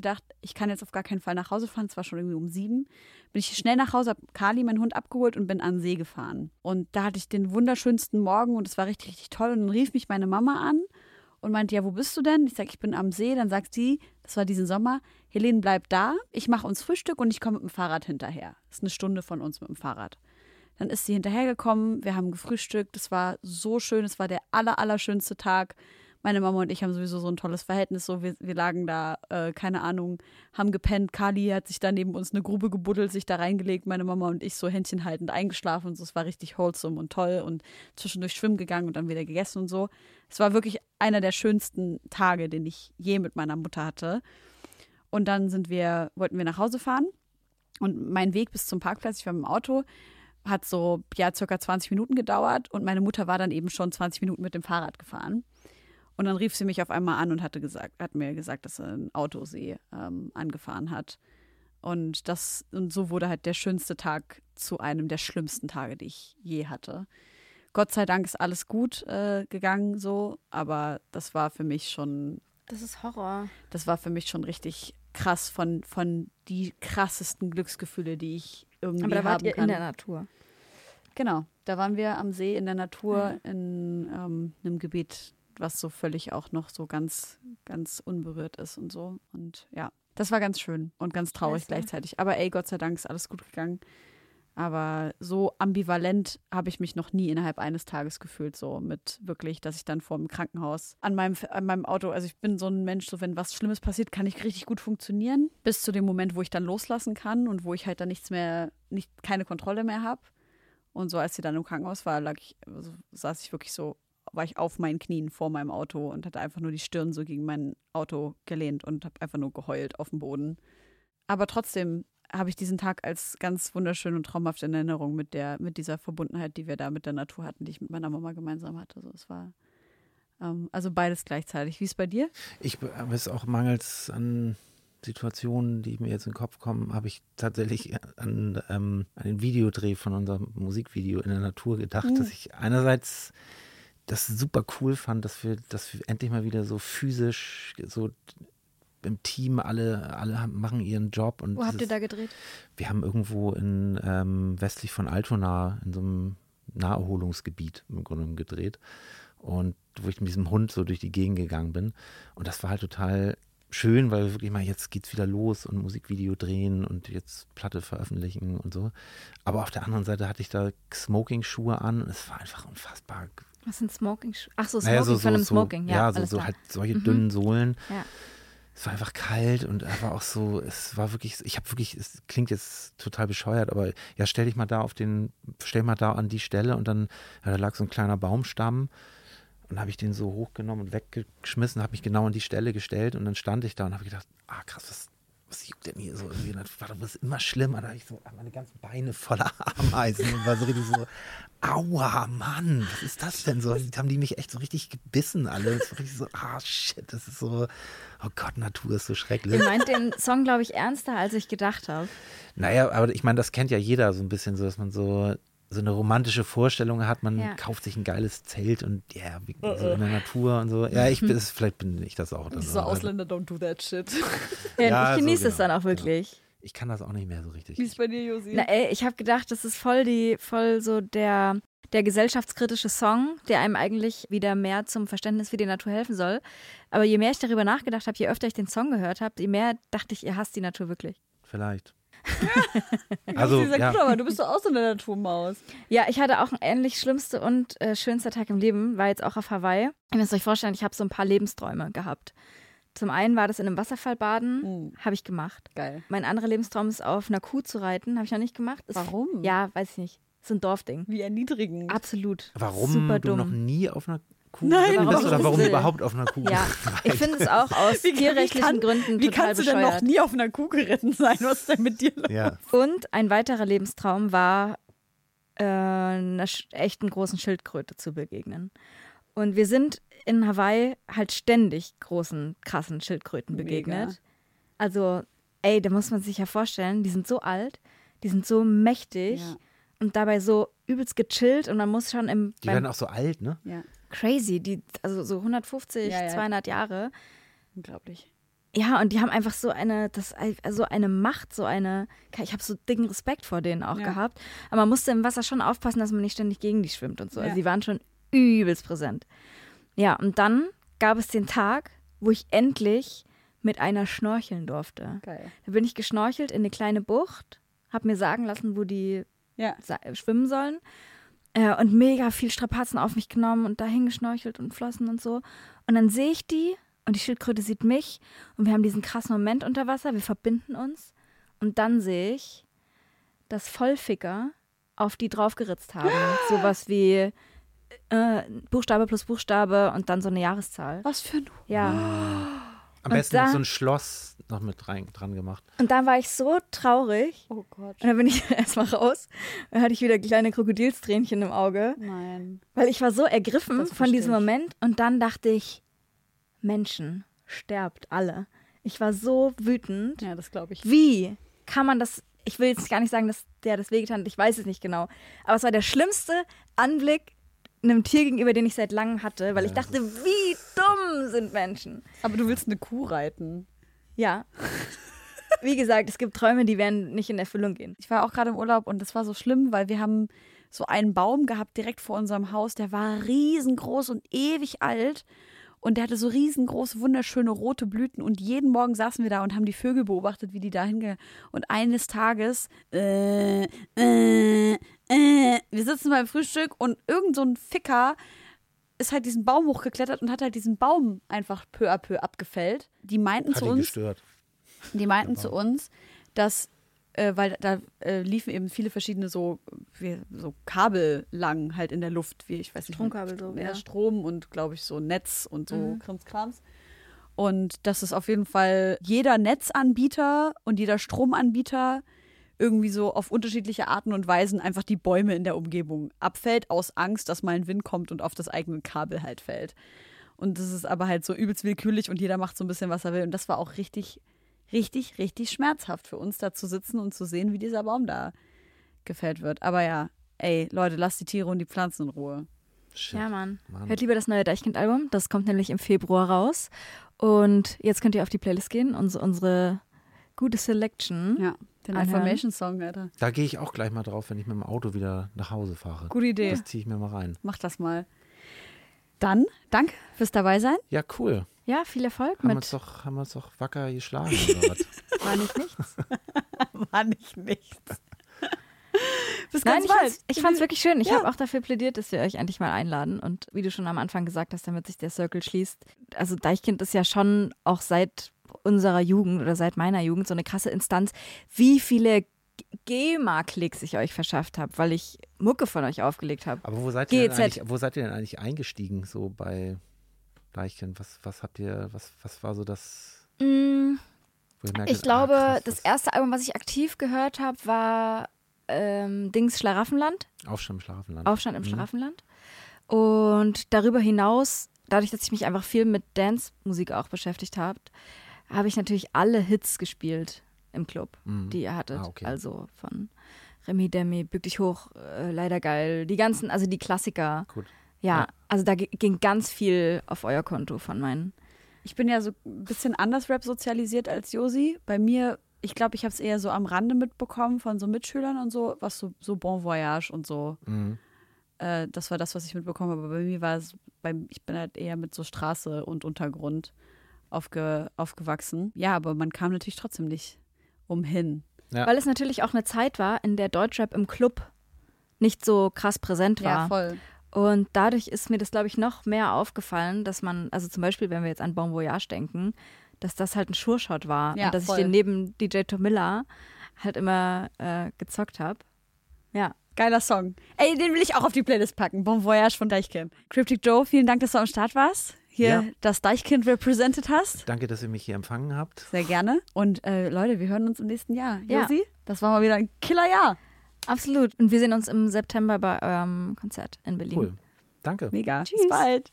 ich kann jetzt auf gar keinen Fall nach Hause fahren, es war schon irgendwie um sieben, bin ich schnell nach Hause, habe Kali, meinen Hund, abgeholt und bin an den See gefahren. Und da hatte ich den wunderschönsten Morgen und es war richtig, richtig toll. Und dann rief mich meine Mama an und meinte, ja, wo bist du denn? Ich sage, ich bin am See. Dann sagt sie, das war diesen Sommer, Helene, bleib da, ich mache uns Frühstück und ich komme mit dem Fahrrad hinterher. Das ist eine Stunde von uns mit dem Fahrrad. Dann ist sie hinterhergekommen, wir haben gefrühstückt, das war so schön, es war der aller, allerschönste Tag. Meine Mama und ich haben sowieso so ein tolles Verhältnis, so wir, wir lagen da, äh, keine Ahnung, haben gepennt. Kali hat sich da neben uns eine Grube gebuddelt, sich da reingelegt, meine Mama und ich so händchenhaltend eingeschlafen und so. Es war richtig wholesome und toll und zwischendurch schwimmen gegangen und dann wieder gegessen und so. Es war wirklich einer der schönsten Tage, den ich je mit meiner Mutter hatte. Und dann sind wir, wollten wir nach Hause fahren und mein Weg bis zum Parkplatz, ich war mit dem Auto, hat so, ja, circa zwanzig Minuten gedauert und meine Mutter war dann eben schon zwanzig Minuten mit dem Fahrrad gefahren. Und dann rief sie mich auf einmal an und hatte gesagt, hat mir gesagt, dass er ein Auto sie ähm, angefahren hat. Und das, und so wurde halt der schönste Tag zu einem der schlimmsten Tage, die ich je hatte. Gott sei Dank ist alles gut äh, gegangen so, aber das war für mich schon. Das ist Horror. Das war für mich schon richtig krass von, von die krassesten Glücksgefühle, die ich irgendwie haben kann. Aber da wart ihr in der Natur. Genau, da waren wir am See in der Natur ja. in ähm, einem Gebiet, was so völlig auch noch so ganz, ganz unberührt ist und so. Und ja, das war ganz schön und ganz traurig weißt du? Gleichzeitig. Aber ey, Gott sei Dank ist alles gut gegangen. Aber so ambivalent habe ich mich noch nie innerhalb eines Tages gefühlt, so mit wirklich, dass ich dann vor dem Krankenhaus an meinem, an meinem Auto, also ich bin so ein Mensch, so wenn was Schlimmes passiert, kann ich richtig gut funktionieren, bis zu dem Moment, wo ich dann loslassen kann und wo ich halt dann nichts mehr, nicht, keine Kontrolle mehr habe. Und so, als sie dann im Krankenhaus war, lag ich, also saß ich wirklich so, war ich auf meinen Knien vor meinem Auto und hatte einfach nur die Stirn so gegen mein Auto gelehnt und habe einfach nur geheult auf dem Boden. Aber trotzdem habe ich diesen Tag als ganz wunderschön und traumhaft in Erinnerung mit der, mit dieser Verbundenheit, die wir da mit der Natur hatten, die ich mit meiner Mama gemeinsam hatte. Also es war ähm, also beides gleichzeitig. Wie ist es bei dir? Ich habe es auch mangels an Situationen, die mir jetzt in den Kopf kommen, habe ich tatsächlich an, ähm, an den Videodreh von unserem Musikvideo in der Natur gedacht, mhm. dass ich einerseits das super cool fand, dass wir, dass wir endlich mal wieder so physisch so im Team alle, alle haben, machen ihren Job. Und Wo dieses, habt ihr da gedreht? Wir haben irgendwo in ähm, westlich von Altona in so einem Naherholungsgebiet im Grunde gedreht. Und wo ich mit diesem Hund so durch die Gegend gegangen bin. Und das war halt total schön, weil wirklich mal jetzt geht's wieder los und Musikvideo drehen und jetzt Platte veröffentlichen und so. Aber auf der anderen Seite hatte ich da Smoking-Schuhe an und es war einfach unfassbar. Was sind Smoking-Schuhe? Ach so, Smoking naja, so, so, von einem so, Smoking. Ja, ja so, so halt solche mhm. dünnen Sohlen. Ja. Es war einfach kalt und aber auch so, es war wirklich, ich habe wirklich, es klingt jetzt total bescheuert, aber ja, stell dich mal da auf den, stell mal da an die Stelle und dann, ja, da lag so ein kleiner Baumstamm und habe ich den so hochgenommen und weggeschmissen, habe mich genau an die Stelle gestellt und dann stand ich da und habe gedacht, ah krass, was, was juckt denn hier so irgendwie? Das war das immer schlimmer, da hatte ich so meine ganzen Beine voller Ameisen und war so richtig so, aua, Mann, was ist das denn so? Jetzt haben die mich echt so richtig gebissen alle. Das war richtig so, ah shit, das ist so, oh Gott, Natur ist so schrecklich. Ihr meint den Song, glaube ich, ernster, als ich gedacht habe. Naja, aber ich meine, das kennt ja jeder so ein bisschen so, dass man so so eine romantische Vorstellung hat, man ja. kauft sich ein geiles Zelt und ja, yeah, so in der Natur und so. Ja, ich bin, vielleicht bin ich das auch. Dann so Ausländer don't do that shit. Ja, ja, ich genieße so, es genau. dann auch wirklich. Genau. Ich kann das auch nicht mehr so richtig. Wie ist bei dir, Josi? Na ey, ich habe gedacht, das ist voll die, voll so der, der gesellschaftskritische Song, der einem eigentlich wieder mehr zum Verständnis für die Natur helfen soll. Aber je mehr ich darüber nachgedacht habe, je öfter ich den Song gehört habe, je mehr dachte ich, ihr hasst die Natur wirklich. Vielleicht. also, sagt, ja. aber du bist doch auch so eine Naturmaus. Ja, ich hatte auch ein ähnlich schlimmster und äh, schönster Tag im Leben, war jetzt auch auf Hawaii. Ihr müsst euch vorstellen, ich habe so ein paar Lebensträume gehabt. Zum einen war das in einem Wasserfall baden, mhm. habe ich gemacht. Geil. Mein anderer Lebenstraum ist, auf einer Kuh zu reiten, habe ich noch nicht gemacht. Ist, Warum? Ja, weiß ich nicht. Ist ein Dorfding. Wie erniedrigend. Absolut. Warum Super du dumm. noch nie auf einer Kuh Nein, warum bist warum oder warum will. überhaupt auf einer Kuh Ja, ich finde es auch aus wie, tierrechtlichen wie kann, Gründen wie total kannst du bescheuert. denn noch nie auf einer Kuh geritten sein? Was ist denn mit dir los? Ja. Und ein weiterer Lebenstraum war, äh, einer echten großen Schildkröte zu begegnen. Und wir sind in Hawaii halt ständig großen, krassen Schildkröten begegnet. Mega. Also, ey, da muss man sich ja vorstellen, die sind so alt, die sind so mächtig Ja. und dabei so übelst gechillt und man muss schon im... Die werden auch so alt, ne? Ja. Crazy, die, also so hundertfünfzig, Ja, ja. zweihundert Jahre. Unglaublich. Ja, und die haben einfach so eine, das, so eine Macht, so eine, ich habe so dicken Respekt vor denen auch ja. gehabt. Aber man musste im Wasser schon aufpassen, dass man nicht ständig gegen die schwimmt und so. Ja. Also die waren schon übelst präsent. Ja, und dann gab es den Tag, wo ich endlich mit einer schnorcheln durfte. Geil. Da bin ich geschnorchelt in eine kleine Bucht, habe mir sagen lassen, wo die ja. schwimmen sollen. Äh, und mega viel Strapazen auf mich genommen und dahin geschnorchelt und flossen und so. Und dann sehe ich die und die Schildkröte sieht mich und wir haben diesen krassen Moment unter Wasser, wir verbinden uns. Und dann sehe ich, dass Vollficker auf die draufgeritzt haben. Sowas wie äh, Buchstabe plus Buchstabe und dann so eine Jahreszahl. Was für ein... Ja. Am und besten da, noch so ein Schloss noch mit rein, dran gemacht. Und da war ich so traurig. Oh Gott. Und dann bin ich erstmal raus. Dann hatte ich wieder kleine Krokodilstränchen im Auge. Nein. Weil ich war so ergriffen von diesem Moment. Und dann dachte ich, Menschen, sterbt alle. Ich war so wütend. Ja, das glaube ich. Wie kann man das, ich will jetzt gar nicht sagen, dass der das wehgetan hat, ich weiß es nicht genau. Aber es war der schlimmste Anblick einem Tier gegenüber, den ich seit langem hatte, weil ja, ich dachte, wie dumm sind Menschen. Aber du willst eine Kuh reiten. Ja. Wie gesagt, es gibt Träume, die werden nicht in Erfüllung gehen. Ich war auch gerade im Urlaub und das war so schlimm, weil wir haben so einen Baum gehabt direkt vor unserem Haus, der war riesengroß und ewig alt. Und der hatte so riesengroße, wunderschöne rote Blüten. Und jeden Morgen saßen wir da und haben die Vögel beobachtet, wie die da hingehen. Und eines Tages, äh, äh, äh, wir sitzen beim Frühstück und irgend so ein Ficker ist halt diesen Baum hochgeklettert und hat halt diesen Baum einfach peu à peu abgefällt. Die meinten hat zu ihn uns, gestört. die meinten zu uns, dass Äh, weil da äh, liefen eben viele verschiedene so, wie, so Kabel lang halt in der Luft, wie ich weiß nicht. Stromkabel so. Mehr ja. Strom und glaube ich so Netz und so mhm. Krimskrams. Und dass es auf jeden Fall jeder Netzanbieter und jeder Stromanbieter irgendwie so auf unterschiedliche Arten und Weisen einfach die Bäume in der Umgebung abfällt, aus Angst, dass mal ein Wind kommt und auf das eigene Kabel halt fällt. Und das ist aber halt so übelst willkürlich und jeder macht so ein bisschen, was er will. Und das war auch richtig richtig, richtig schmerzhaft für uns, da zu sitzen und zu sehen, wie dieser Baum da gefällt wird. Aber ja, ey, Leute, lasst die Tiere und die Pflanzen in Ruhe. Shit. Ja, Mann. Mann. Hört lieber das neue Deichkind-Album. Das kommt nämlich im Februar raus. Und jetzt könnt ihr auf die Playlist gehen und unsere gute Selection. Ja, den Affirmation-Song, Alter. Da gehe ich auch gleich mal drauf, wenn ich mit dem Auto wieder nach Hause fahre. Gute Idee. Das ziehe ich mir mal rein. Mach das mal. Dann, danke fürs Dabeisein. Ja, cool. Ja, viel Erfolg haben mit. Uns doch, haben wir uns doch wacker geschlagen, oder was? War nicht nichts. War nicht nichts. Bis ganz Nein, bald. Ich fand es wirklich schön. Ich ja. habe auch dafür plädiert, dass wir euch endlich mal einladen. Und wie du schon am Anfang gesagt hast, damit sich der Circle schließt. Also Deichkind ist ja schon auch seit unserer Jugend oder seit meiner Jugend so eine krasse Instanz, wie viele GEMA-Klicks ich euch verschafft habe, weil ich Mucke von euch aufgelegt habe. Aber wo seid ihr denn eigentlich, wo seid ihr denn eigentlich eingestiegen, so bei Deichkind? Was, was habt ihr, was, was war so das? Mm, wo ihr merkt, ich glaube, ah, krass, das erste Album, was ich aktiv gehört habe, war ähm, Dings Schlaraffenland. Aufstand im Schlaraffenland. Aufstand im mhm. Schlaraffenland. Und darüber hinaus, dadurch, dass ich mich einfach viel mit Dance-Musik auch beschäftigt habe, habe ich natürlich alle Hits gespielt im Club, mhm. die ihr hattet. Ah, okay. Also von Remi Demi, Bück dich hoch, äh, Leider geil, die ganzen, also die Klassiker. Gut. Ja, ja, also da g- ging ganz viel auf euer Konto von meinen. Ich bin ja so ein bisschen anders Rap sozialisiert als Josi. Bei mir, ich glaube, ich habe es eher so am Rande mitbekommen von so Mitschülern und so, was so, so Bon Voyage und so. Mhm. Äh, das war das, was ich mitbekommen habe. Aber bei mir war es, bei, ich bin halt eher mit so Straße und Untergrund aufge, aufgewachsen. Ja, aber man kam natürlich trotzdem nicht umhin. Ja. Weil es natürlich auch eine Zeit war, in der Deutschrap im Club nicht so krass präsent war. Ja, voll. Und dadurch ist mir das, glaube ich, noch mehr aufgefallen, dass man, also zum Beispiel, wenn wir jetzt an Bon Voyage denken, dass das halt ein Sure-Shot war. Ja, und dass voll. ich den neben D J Tomilla halt immer äh, gezockt habe. Ja. Geiler Song. Ey, den will ich auch auf die Playlist packen. Bon Voyage von Deichkind. Cryptic Joe, vielen Dank, dass du am Start warst. Hier ja. das Deichkind represented hast. Danke, dass ihr mich hier empfangen habt. Sehr gerne. Und äh, Leute, wir hören uns im nächsten Jahr. Ja. Josi, das war mal wieder ein Killerjahr. Absolut. Und wir sehen uns im September bei eurem Konzert in Berlin. Cool. Danke. Mega. Tschüss. Bis bald.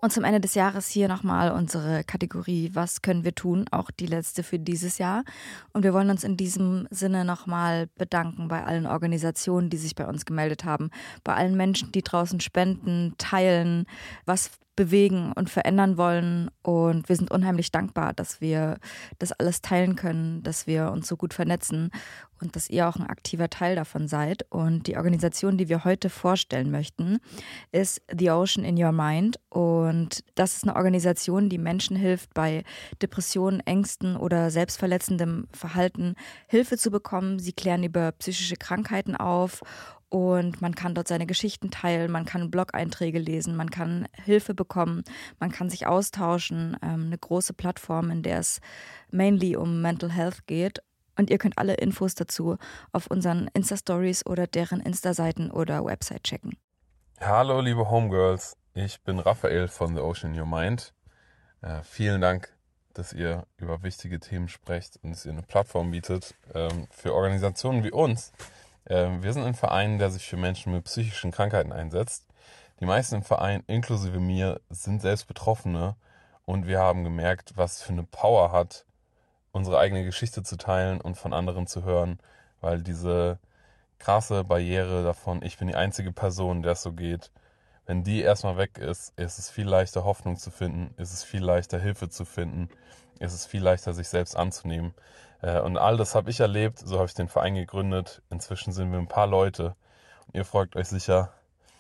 Und zum Ende des Jahres hier nochmal unsere Kategorie Was können wir tun? Auch die letzte für dieses Jahr. Und wir wollen uns in diesem Sinne nochmal bedanken bei allen Organisationen, die sich bei uns gemeldet haben, bei allen Menschen, die draußen spenden, teilen, was bewegen und verändern wollen. Und wir sind unheimlich dankbar, dass wir das alles teilen können, dass wir uns so gut vernetzen und dass ihr auch ein aktiver Teil davon seid. Und die Organisation, die wir heute vorstellen möchten, ist The Ocean in Your Mind. Und das ist eine Organisation, die Menschen hilft, bei Depressionen, Ängsten oder selbstverletzendem Verhalten Hilfe zu bekommen. Sie klären über psychische Krankheiten auf. Und man kann dort seine Geschichten teilen, man kann Blog-Einträge lesen, man kann Hilfe bekommen, man kann sich austauschen. Ähm, eine große Plattform, in der es mainly um Mental Health geht. Und ihr könnt alle Infos dazu auf unseren Insta-Stories oder deren Insta-Seiten oder Website checken. Hallo liebe Homegirls, ich bin Raphael von The Ocean in Your Mind. Äh, vielen Dank, dass ihr über wichtige Themen sprecht und dass ihr eine Plattform bietet ähm, für Organisationen wie uns. Wir sind ein Verein, der sich für Menschen mit psychischen Krankheiten einsetzt. Die meisten im Verein, inklusive mir, sind selbst Betroffene und wir haben gemerkt, was für eine Power hat, unsere eigene Geschichte zu teilen und von anderen zu hören, weil diese krasse Barriere davon, ich bin die einzige Person, der es so geht, wenn die erstmal weg ist, ist es viel leichter, Hoffnung zu finden, ist es viel leichter, Hilfe zu finden, ist es viel leichter, sich selbst anzunehmen. Und all das habe ich erlebt, so habe ich den Verein gegründet. Inzwischen sind wir ein paar Leute. Und ihr fragt euch sicher,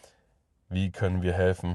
wie können wir helfen?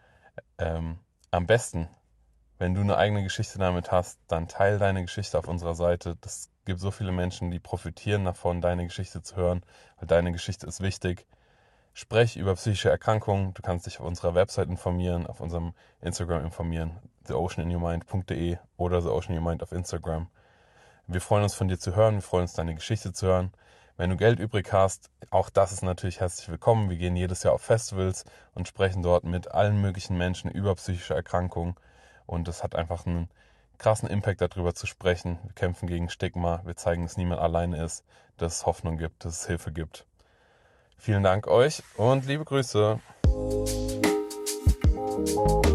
Ähm, am besten, wenn du eine eigene Geschichte damit hast, dann teil deine Geschichte auf unserer Seite. Es gibt so viele Menschen, die profitieren davon, deine Geschichte zu hören, weil deine Geschichte ist wichtig. Sprech über psychische Erkrankungen. Du kannst dich auf unserer Website informieren, auf unserem Instagram informieren, the ocean in your mind punkt de oder The Ocean in Your Mind auf Instagram. Wir freuen uns, von dir zu hören. Wir freuen uns, deine Geschichte zu hören. Wenn du Geld übrig hast, auch das ist natürlich herzlich willkommen. Wir gehen jedes Jahr auf Festivals und sprechen dort mit allen möglichen Menschen über psychische Erkrankungen. Und es hat einfach einen krassen Impact, darüber zu sprechen. Wir kämpfen gegen Stigma. Wir zeigen, dass niemand alleine ist, dass es Hoffnung gibt, dass es Hilfe gibt. Vielen Dank euch und liebe Grüße.